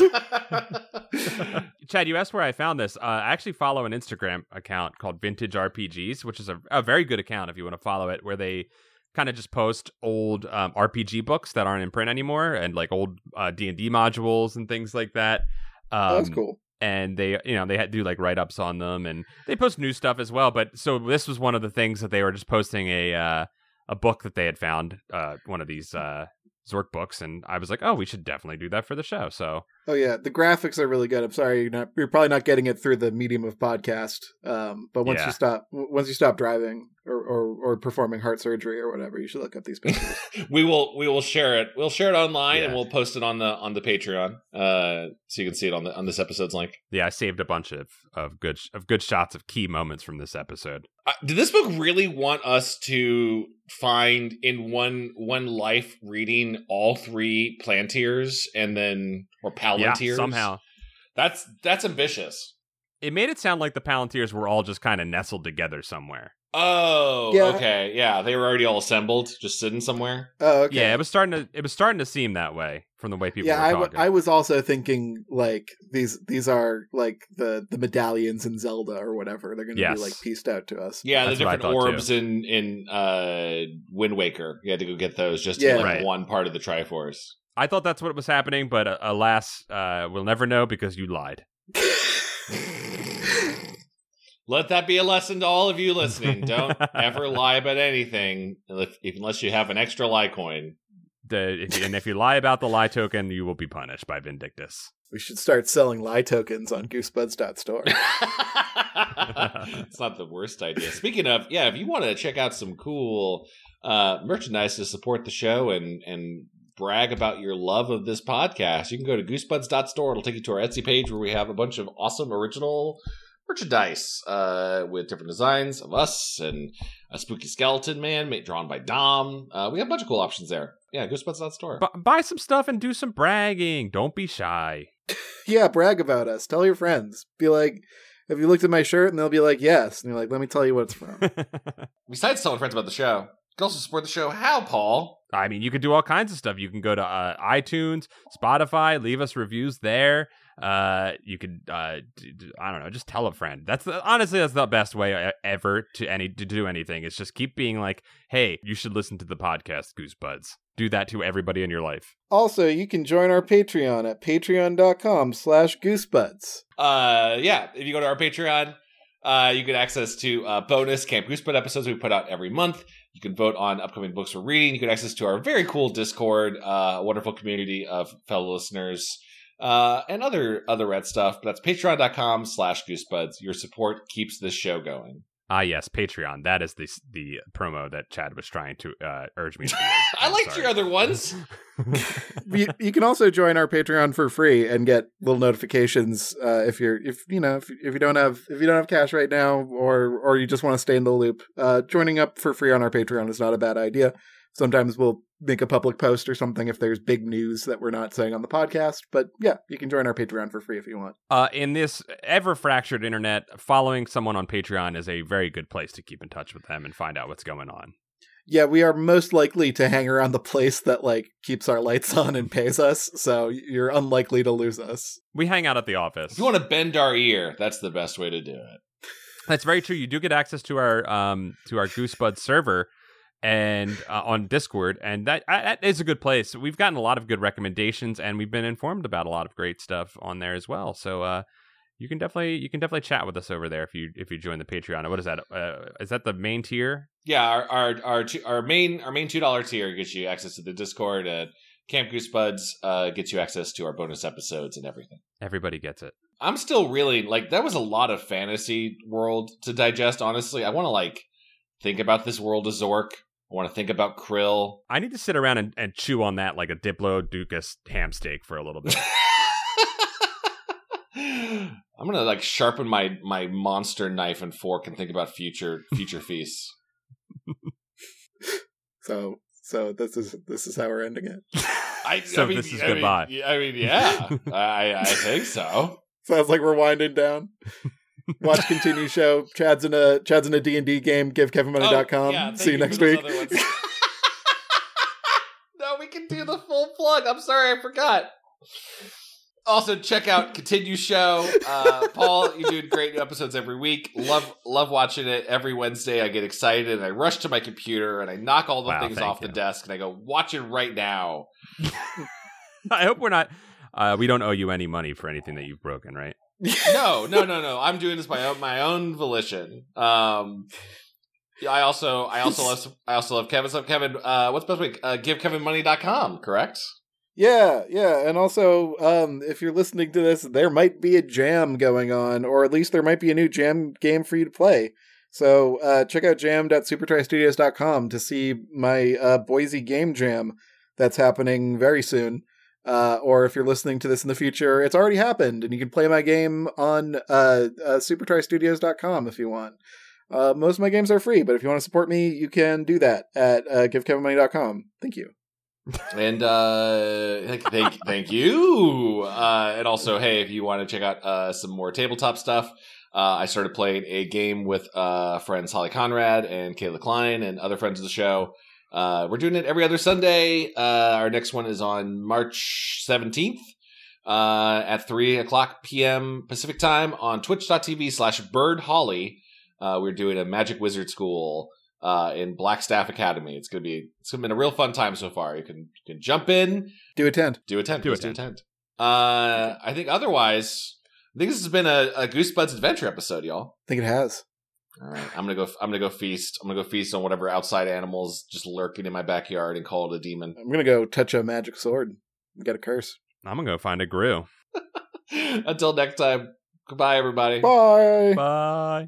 Chad, you asked where I found this. I actually follow an Instagram account called Vintage RPGs, which is a very good account if you want to follow it, where they kind of just post old RPG books that aren't in print anymore and like old D&D modules and things like that. That's cool. And they do like write-ups on them, and they post new stuff as well. But so this was one of the things that they were just posting a book that they had found, one of these Zork books, and I was like, oh, we should definitely do that for the show. So Oh yeah, the graphics are really good. I'm sorry you're probably not getting it through the medium of podcast. But once Yeah. you stop driving or performing heart surgery or whatever, you should look up these pictures. we will share it. We'll share it online, and Yeah. we'll post it on the Patreon, so you can see it on this episode's link. yeah, I saved a bunch of good shots of key moments from this episode. Did this book really want us to find in one life reading all 3 Plantiers and then or Palantiers? Yeah, somehow. That's ambitious. It made it sound like the Palantirs were all just kind of nestled together somewhere. Oh, Yeah. okay, yeah, they were already all assembled, just sitting somewhere. Oh, okay. Yeah, it was starting to seem that way from the way people Yeah, were talking. I was also thinking like these are like the medallions in Zelda or whatever. They're going to Yes. be like pieced out to us. Yeah, That's the what I different thought, orbs in Wind Waker. You had to go get those just to Yeah. get Right. one part of the Triforce. I thought that's what was happening, but alas, we'll never know because you lied. Let that be a lesson to all of you listening. Don't ever lie about anything unless you have an extra lie coin. If you lie about the lie token, you will be punished by Vindictus. We should start selling lie tokens on goosebuds.store. It's not the worst idea. Speaking of, yeah, if you want to check out some cool merchandise to support the show and brag about your love of this podcast, you can go to goosebuds.store. It'll take you to our Etsy page where we have a bunch of awesome original merchandise with different designs of us and a spooky skeleton man drawn by Dom. We have a bunch of cool options there. Yeah, goosebuds.store. Buy some stuff and do some bragging. Don't be shy. Yeah, brag about us. Tell your friends. Be like, have you looked at my shirt? And they'll be like, yes. And you're like, let me tell you what it's from. Besides telling friends about the show, you can also support the show. How, Paul? I mean, you can do all kinds of stuff. You can go to iTunes, Spotify, leave us reviews there. You could, I don't know, just tell a friend. Honestly, that's the best way ever to do anything. It's just keep being like, hey, you should listen to the podcast, Goosebuds. Do that to everybody in your life. Also, you can join our Patreon at patreon.com/goosebuds. If you go to our Patreon, you get access to bonus Camp Goosebud episodes we put out every month. You can vote on upcoming books we're reading. You get access to our very cool Discord, a wonderful community of fellow listeners, and other rad stuff. But that's patreon.com/goosebuds. Your support keeps this show going. Yes, Patreon. That is the promo that Chad was trying to urge me to do. I liked your other ones. You can also join our Patreon for free and get little notifications if you don't have cash right now, or you just want to stay in the loop. Joining up for free on our Patreon is not a bad idea. Sometimes we'll make a public post or something if there's big news that we're not saying on the podcast. But yeah, you can join our Patreon for free if you want. In this ever-fractured internet, following someone on Patreon is a very good place to keep in touch with them and find out what's going on. Yeah, we are most likely to hang around the place that keeps our lights on and pays us, so you're unlikely to lose us. We hang out at the office. If you want to bend our ear, that's the best way to do it. That's very true. You do get access to our Goosebud server and on Discord, and that is a good place. We've gotten a lot of good recommendations, and we've been informed about a lot of great stuff on there as well. So you can definitely chat with us over there if you join the Patreon. What is that? Is that the main tier? Yeah, our main $2 tier gets you access to the Discord. Camp Goosebuds gets you access to our bonus episodes and everything. Everybody gets it. I'm still really that was a lot of fantasy world to digest. Honestly, I want to think about this world of Zork. I want to think about Krill. I need to sit around and chew on that like a Diplodocus ham steak for a little bit. I'm gonna sharpen my monster knife and fork and think about future feasts. So this is how we're ending it. This is goodbye. Yeah, I think so. Sounds like we're winding down. Watch continue show. Chad's in a D&D game. GiveKevinMoney.com. See you next week. No, we can do the full plug. I'm sorry, I forgot. Also, check out Continue Show. Paul, you do great new episodes every week. Love watching it. Every Wednesday, I get excited and I rush to my computer and I knock all the things off the desk and I go, watch it right now. I hope we're not. We don't owe you any money for anything that you've broken, right? No. I'm doing this by my own volition. I also love Kevin. So Kevin, what's the best way? GiveKevinMoney.com, correct? Yeah, and also, if you're listening to this, there might be a jam going on, or at least there might be a new jam game for you to play. So check out jam.supertrystudios.com to see my Boise game jam that's happening very soon. Or if you're listening to this in the future, it's already happened, and you can play my game on supertrystudios.com if you want. Most of my games are free, but if you want to support me, you can do that at givekevinmoney.com. Thank you. And thank you. And also, hey, if you want to check out some more tabletop stuff, I started playing a game with friends Holly Conrad and Kayla Klein and other friends of the show. We're doing it every other Sunday. Our next one is on March 17th at 3:00 p.m. Pacific time on twitch.tv/birdholly. We're doing a Magic Wizard School in Blackstaff Academy. It's been a real fun time so far. You can jump in. Do attend. I think otherwise, this has been a Goosebuds adventure episode, y'all. I think it has. All right, I'm gonna go feast. I'm gonna go feast on whatever outside animals just lurking in my backyard and call it a demon. I'm gonna go touch a magic sword and get a curse. I'm gonna go find a Gru. Until next time, goodbye, everybody. Bye. Bye.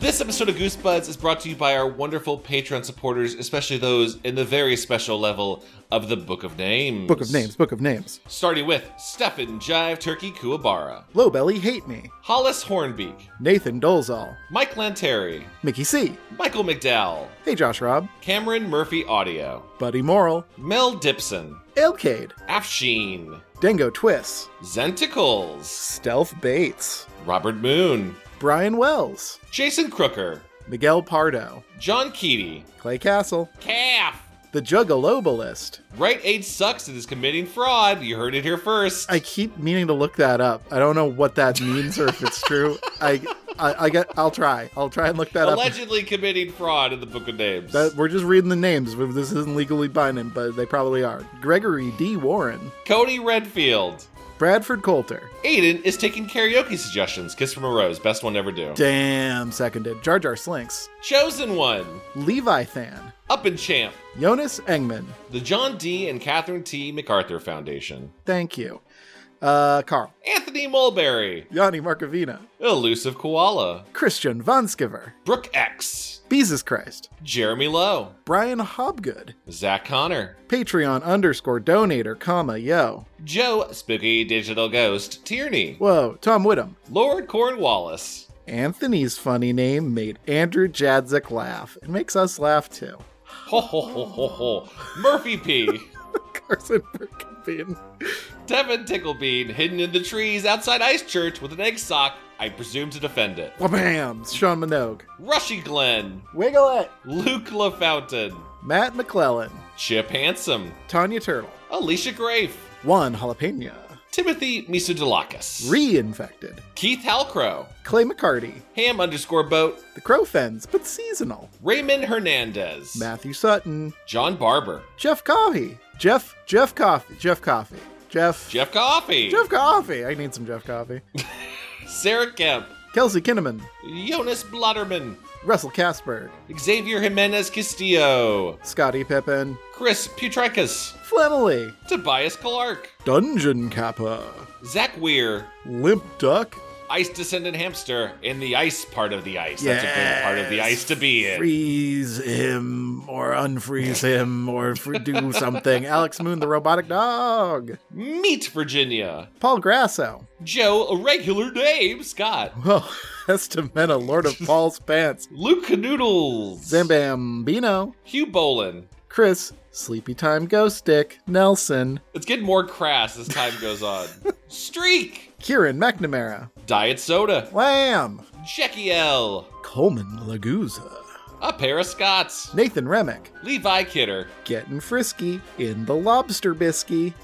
This episode of Goosebuds is brought to you by our wonderful Patreon supporters, especially those in the very special level of the Book of Names. Book of Names. Starting with Stefan Jive Turkey Kuwabara, Low Belly Hate Me. Hollis Hornbeak, Nathan Dolezal. Mike Lanteri, Mickey C. Michael McDowell, Hey Josh Robb. Cameron Murphy Audio, Buddy Morrill. Mel Dipson, Ailcade. Afsheen, Dango Twiss. Zenticles, Stealth Bates. Robert Moon, Brian Wells. Jason Crooker, Miguel Pardo. John Keaty, Clay Castle. Calf, The Juggalobalist. Right Age Sucks and is committing fraud. You heard it here first. I keep meaning to look that up. I don't know what that means or if it's true. I'll try. I'll try and look that up. Allegedly committing fraud in the Book of Names. We're just reading the names. This isn't legally binding, but they probably are. Gregory D. Warren. Cody Redfield. Bradford Coulter. Aiden is taking karaoke suggestions. Kiss from a Rose. Best one ever do. Damn, seconded. Jar Jar Slinks. Chosen One. Levi Than. Up and Champ. Jonas Engman. The John D. and Catherine T. MacArthur Foundation. Thank you. Carl. Anthony Mulberry. Yanni Markovina. Elusive Koala. Christian Vonskiver. Brooke X. Jesus Christ. Jeremy Lowe. Brian Hobgood. Zach Connor. Patreon_donator, yo. Joe Spooky Digital Ghost Tierney. Whoa, Tom Whittam. Lord Cornwallis. Anthony's funny name made Andrew Jadzik laugh. It makes us laugh too. Ho ho ho ho ho. Murphy P. Carson Burkenbean. Devin Ticklebean hidden in the trees outside Ice Church with an egg sock, I presume to defend it. Whabam! Sean Minogue. Rushy Glenn. Wiggle it. Luke LaFountain. Matt McClellan. Chip Handsome. Tanya Turtle. Alicia Grafe. Juan Jalapeno. Timothy Misudalakis. Reinfected. Keith Halcrow. Clay McCarty. Ham_boat. The Crow Fens, but seasonal. Raymond Hernandez. Matthew Sutton. John Barber. Jeff Coffey. Jeff Coffey. Jeff Coffey. Jeff Coffey. I need some Jeff Coffey. Sarah Kemp. Kelsey Kinnaman. Jonas Blotterman. Russell Casper. Xavier Jimenez Castillo. Scotty Pippen. Chris Putrekas. Flemily. Tobias Clark. Dungeon Kappa. Zach Weir. Limp Duck. Ice Descendant Hamster in the ice part of the ice. That's a good part of the ice to be in. Freeze him or unfreeze him or do something. Alex Moon, the robotic dog. Meet Virginia. Paul Grasso. Joe, a regular name, Scott. Well, Estamena, Lord of Paul's Pants. Luke Canoodles. Zambambino. Hugh Bolin. Chris, Sleepy Time Ghost Stick. Nelson. It's getting more crass as time goes on. Streak. Kieran McNamara. Diet Soda. Lamb. Jackie L. Coleman Laguza. A pair of Scots. Nathan Remick. Levi Kidder. Getting frisky in the lobster biscuit.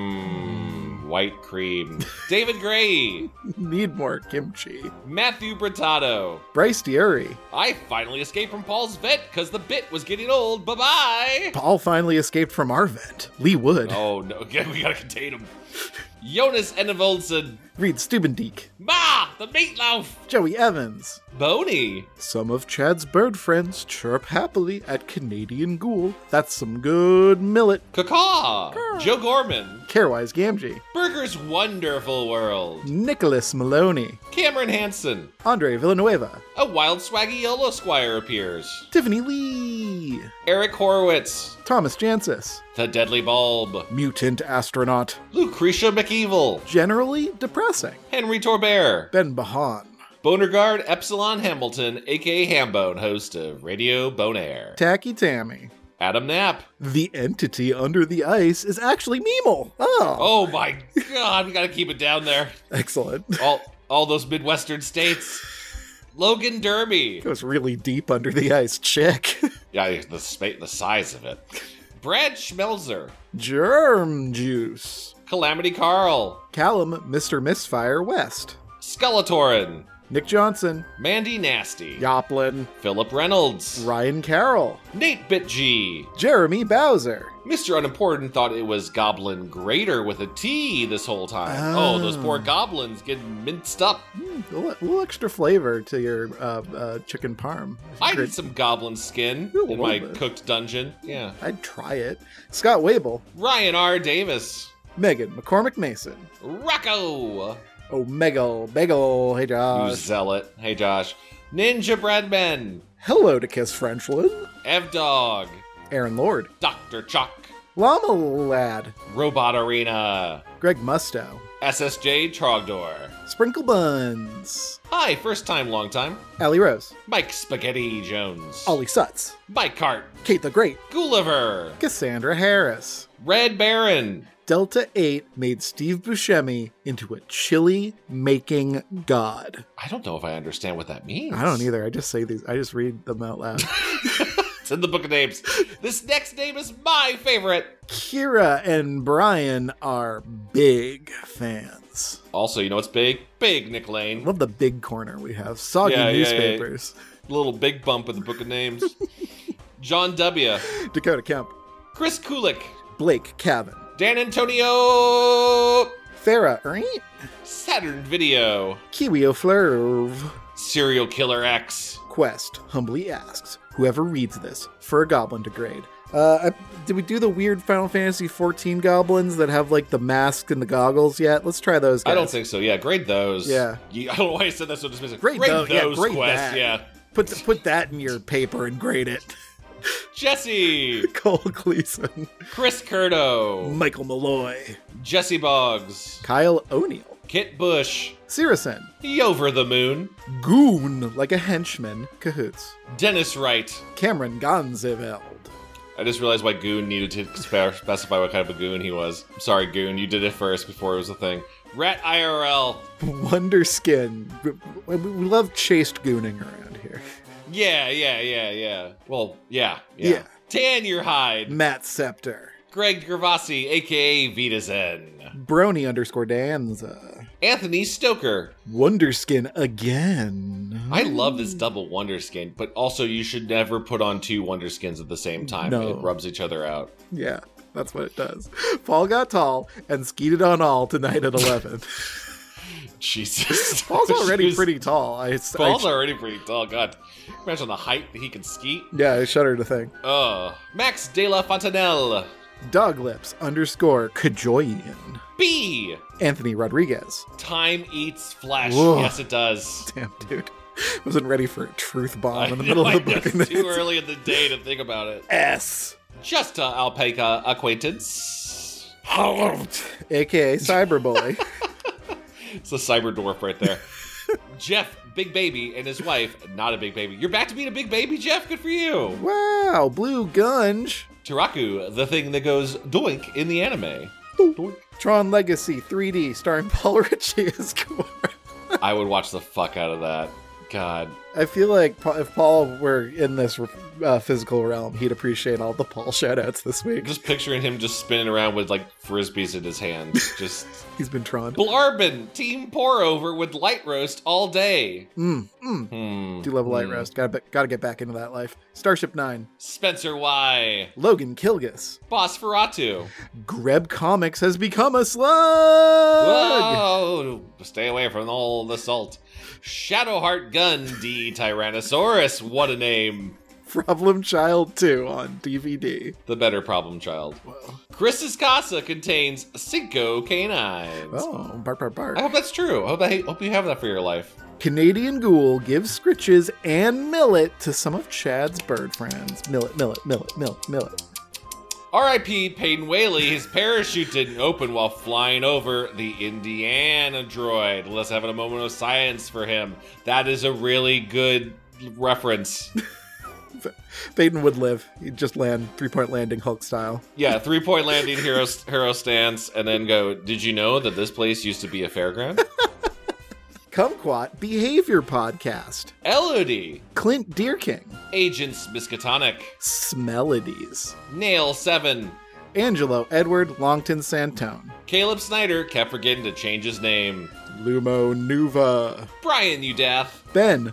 White cream. David Gray. Need more kimchi. Matthew Bertato. Bryce Diuri. I finally escaped from Paul's vet because the bit was getting old. Bye-bye. Paul finally escaped from our vent. Lee Wood. Oh, no. We gotta contain him. Jonas Enevoldsen. Reed Stubendeek. Ma! The meatloaf! Joey Evans. Boney. Some of Chad's bird friends chirp happily at Canadian Ghoul. That's some good millet. Caw. Joe Gorman. Carewise Gamgee. Burger's Wonderful World. Nicholas Maloney. Cameron Hansen. Andre Villanueva. A wild swaggy yellow squire appears. Tiffany Lee. Eric Horowitz. Thomas Jancis. The Deadly Bulb. Mutant Astronaut. Lucretia McEvil. Generally depressing. Henry Torbert. Ben Bahan. Bonerguard Epsilon Hamilton, aka Hambone, host of Radio Bonaire. Tacky Tammy. Adam Knapp. The entity under the ice is actually Meemel. Oh my god, we gotta keep it down there. Excellent. All those Midwestern states. Logan Derby. Goes really deep under the ice. Check. Yeah, the size of it. Brad Schmelzer. Germ Juice. Calamity Carl. Callum Mr. Misfire West. Skellatorin. Nick Johnson. Mandy Nasty. Yoplin. Philip Reynolds. Ryan Carroll. Nate Bitg. Jeremy Bowser. Mr. Unimportant thought it was Goblin Grater with a T this whole time. Oh, those poor goblins getting minced up. A little extra flavor to your chicken parm. I need some goblin skin Ooh, in my bit. cooked dungeon. Yeah. I'd try it. Scott Wable. Ryan R. Davis. Megan McCormick Mason. Rocco. Omegle Bagel. Hey, You Josh. zealot. Hey, Josh. Ninja Breadman, Hello to Kiss Frenchland. Ev Dog, Aaron Lord. Dr. Chuck, Llama Lad. Robot Arena, Greg Musto. SSJ Trogdor. Sprinkle Buns. Hi, first time, long time. Allie Rose. Mike Spaghetti Jones. Ollie Sutz. Mike Cart. Kate the Great. Gulliver. Cassandra Harris. Red Baron. Delta 8 made Steve Buscemi into a chili-making god. I don't know if I understand what that means. I don't either. I just say these. I just read them out loud. It's in the book of names. This next name is my favorite. Kira and Brian are big fans. Also, you know what's big? Big Nick Lane. Love the big corner we have. Soggy Yeah, newspapers. Little big bump in the book of names. John W. Dakota Kemp. Chris Kulik. Blake Cavan. Dan Antonio. Farah Ernie. Saturn Video. Kiwi O'Flurv. Serial Killer X. Quest humbly asks, whoever reads this, for a goblin to grade. Did we do the weird Final Fantasy 14 goblins that have like the mask and the goggles yet? Let's try those guys. I don't think so. Yeah, grade those. Yeah. I don't know why I said that so dismissive. Grade those, yeah, grade Quest. that. Yeah. Put that in your paper and grade it. Jesse. Cole Gleason. Chris Curto. Michael Malloy. Jesse Boggs. Kyle O'Neill. Kit Bush. Sirison. Yover the Moon. Goon like a henchman. Cahoots. Dennis Wright. Cameron Gonzeveld. I just realized why Goon needed to specify what kind of a goon he was. Sorry, Goon, you did it first before it was a thing. Rat IRL. Wonderskin. We love chaste gooning around here. Yeah. Well, yeah. Yeah. Tan Your Hide. Matt Scepter. Greg Gervasi, a.k.a. Vita Zen. Brony _Danza. Anthony Stoker. Wonderskin again. I love this double Wonderskin, but also you should never put on two Wonderskins at the same time. No. It rubs each other out. Yeah, that's what it does. Paul got tall and skeeted on all tonight at 11. Jesus. Paul's already pretty tall. Paul's already pretty tall. God. Imagine the height that he can skeet. Yeah, I shudder to think. Max De La Fontanelle. Doglips _Kajoyan. B. Anthony Rodriguez. Time eats flesh. Whoa. Yes, it does. Damn, dude. Wasn't ready for a truth bomb in the middle of the book. It's too early in the day to think about it. S. Just a alpaca acquaintance. AKA Cyberbully. It's a cyber dwarf right there. Jeff, big baby, and his wife, not a big baby. You're back to being a big baby, Jeff? Good for you. Wow, Blue Gunge. Taraku, the thing that goes doink in the anime. Doink. Tron Legacy 3D starring Paul Ritchie as Core. I would watch the fuck out of that. God. I feel like if Paul were in this physical realm, he'd appreciate all the Paul shoutouts this week. Just picturing him just spinning around with like frisbees in his hand. Just He's been Tron. Blarbin, team pour over with light roast all day. Do love a light roast. Gotta get back into that life. Starship 9. Spencer Y. Logan Kilgus. Bosferatu. Greb Comics has become a slug. Whoa! Stay away from all the salt. Shadowheart Gun D Tyrannosaurus. What a name. Problem Child 2 on DVD. The better problem child. Whoa. Chris's Casa contains Cinco canines. Oh, bark, bark, bark. I hope that's true. I hope you have that for your life. Canadian Ghoul gives scritches and millet to some of Chad's bird friends. Millet. R.I.P. Peyton Whaley, his parachute didn't open while flying over the Indiana droid. Let's have a moment of silence for him. That is a really good reference. Peyton would live. He'd just land 3-point landing Hulk style. Yeah, 3-point landing hero stance, and then go, did you know that this place used to be a fairground? Kumquat Behavior Podcast. Elodie. Clint Deerking. Agents Miskatonic. Smellodies. Nail 7. Angelo Edward Longton Santone. Caleb Snyder kept forgetting to change his name. Lumo Nuva. Brian Udath. Ben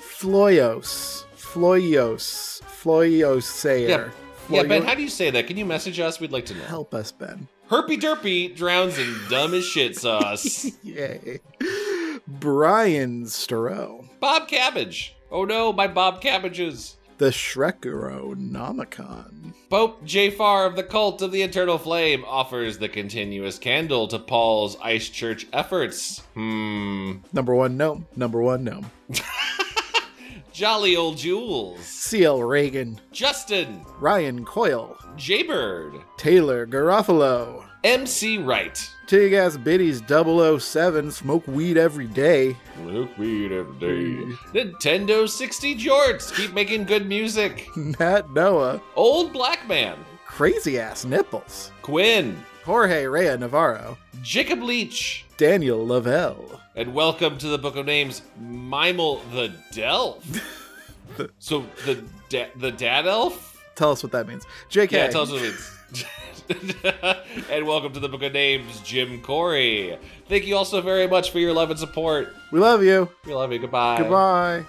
Floyosayer. Yeah, Ben, how do you say that? Can you message us? We'd like to know. Help us, Ben. Herpy Derpy drowns in dumb as shit sauce. Yay. Brian Storrow. Bob Cabbage. Oh no, my Bob Cabbages. The Shrekero-nomicon. Pope Jafar of the Cult of the Eternal Flame offers the continuous candle to Paul's Ice Church efforts. Number one gnome. Jolly Old Jules, CL Reagan, Justin, Ryan Coyle, Jaybird, Taylor Garofalo, MC Wright, Tig Ass Biddies 007, smoke weed every day. Smoke weed every day, Nintendo 60 Jorts, keep making good music, Matt Noah, Old Black Man, Crazy Ass Nipples, Quinn, Jorge Rea Navarro, Jacob Leach, Daniel Lavelle. and welcome to the Book of Names, Mimel the Delph. So the dad elf? Tell us what that means. JK. Yeah, tell us what it means. And welcome to the Book of Names, Jim Corey. Thank you all so very much for your love and support. We love you. We love you. Goodbye. Goodbye.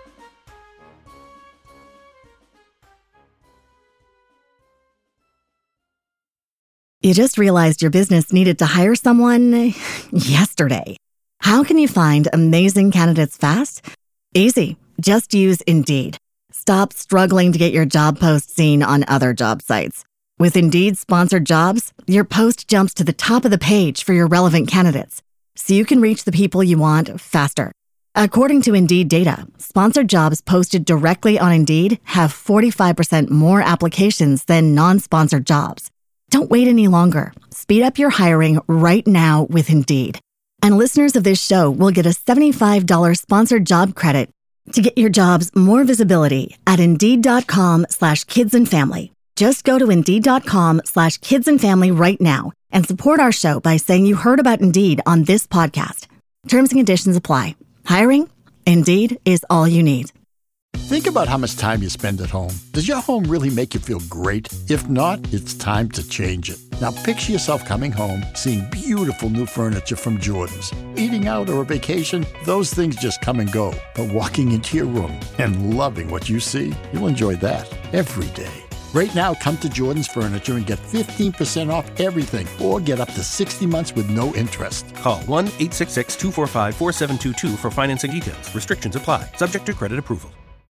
You just realized your business needed to hire someone yesterday. How can you find amazing candidates fast? Easy. Just use Indeed. Stop struggling to get your job post seen on other job sites. With Indeed sponsored jobs, your post jumps to the top of the page for your relevant candidates, so you can reach the people you want faster. According to Indeed data, sponsored jobs posted directly on Indeed have 45% more applications than non-sponsored jobs. Don't wait any longer. Speed up your hiring right now with Indeed. And listeners of this show will get a $75 sponsored job credit to get your jobs more visibility at Indeed.com/kidsandfamily. Just go to Indeed.com/kidsandfamily right now and support our show by saying you heard about Indeed on this podcast. Terms and conditions apply. Hiring? Indeed is all you need. Think about how much time you spend at home. Does your home really make you feel great? If not, it's time to change it. Now picture yourself coming home, seeing beautiful new furniture from Jordan's. Eating out or a vacation, those things just come and go. But walking into your room and loving what you see, you'll enjoy that every day. Right now, come to Jordan's Furniture and get 15% off everything or get up to 60 months with no interest. Call 1-866-245-4722 for financing details. Restrictions apply. Subject to credit approval.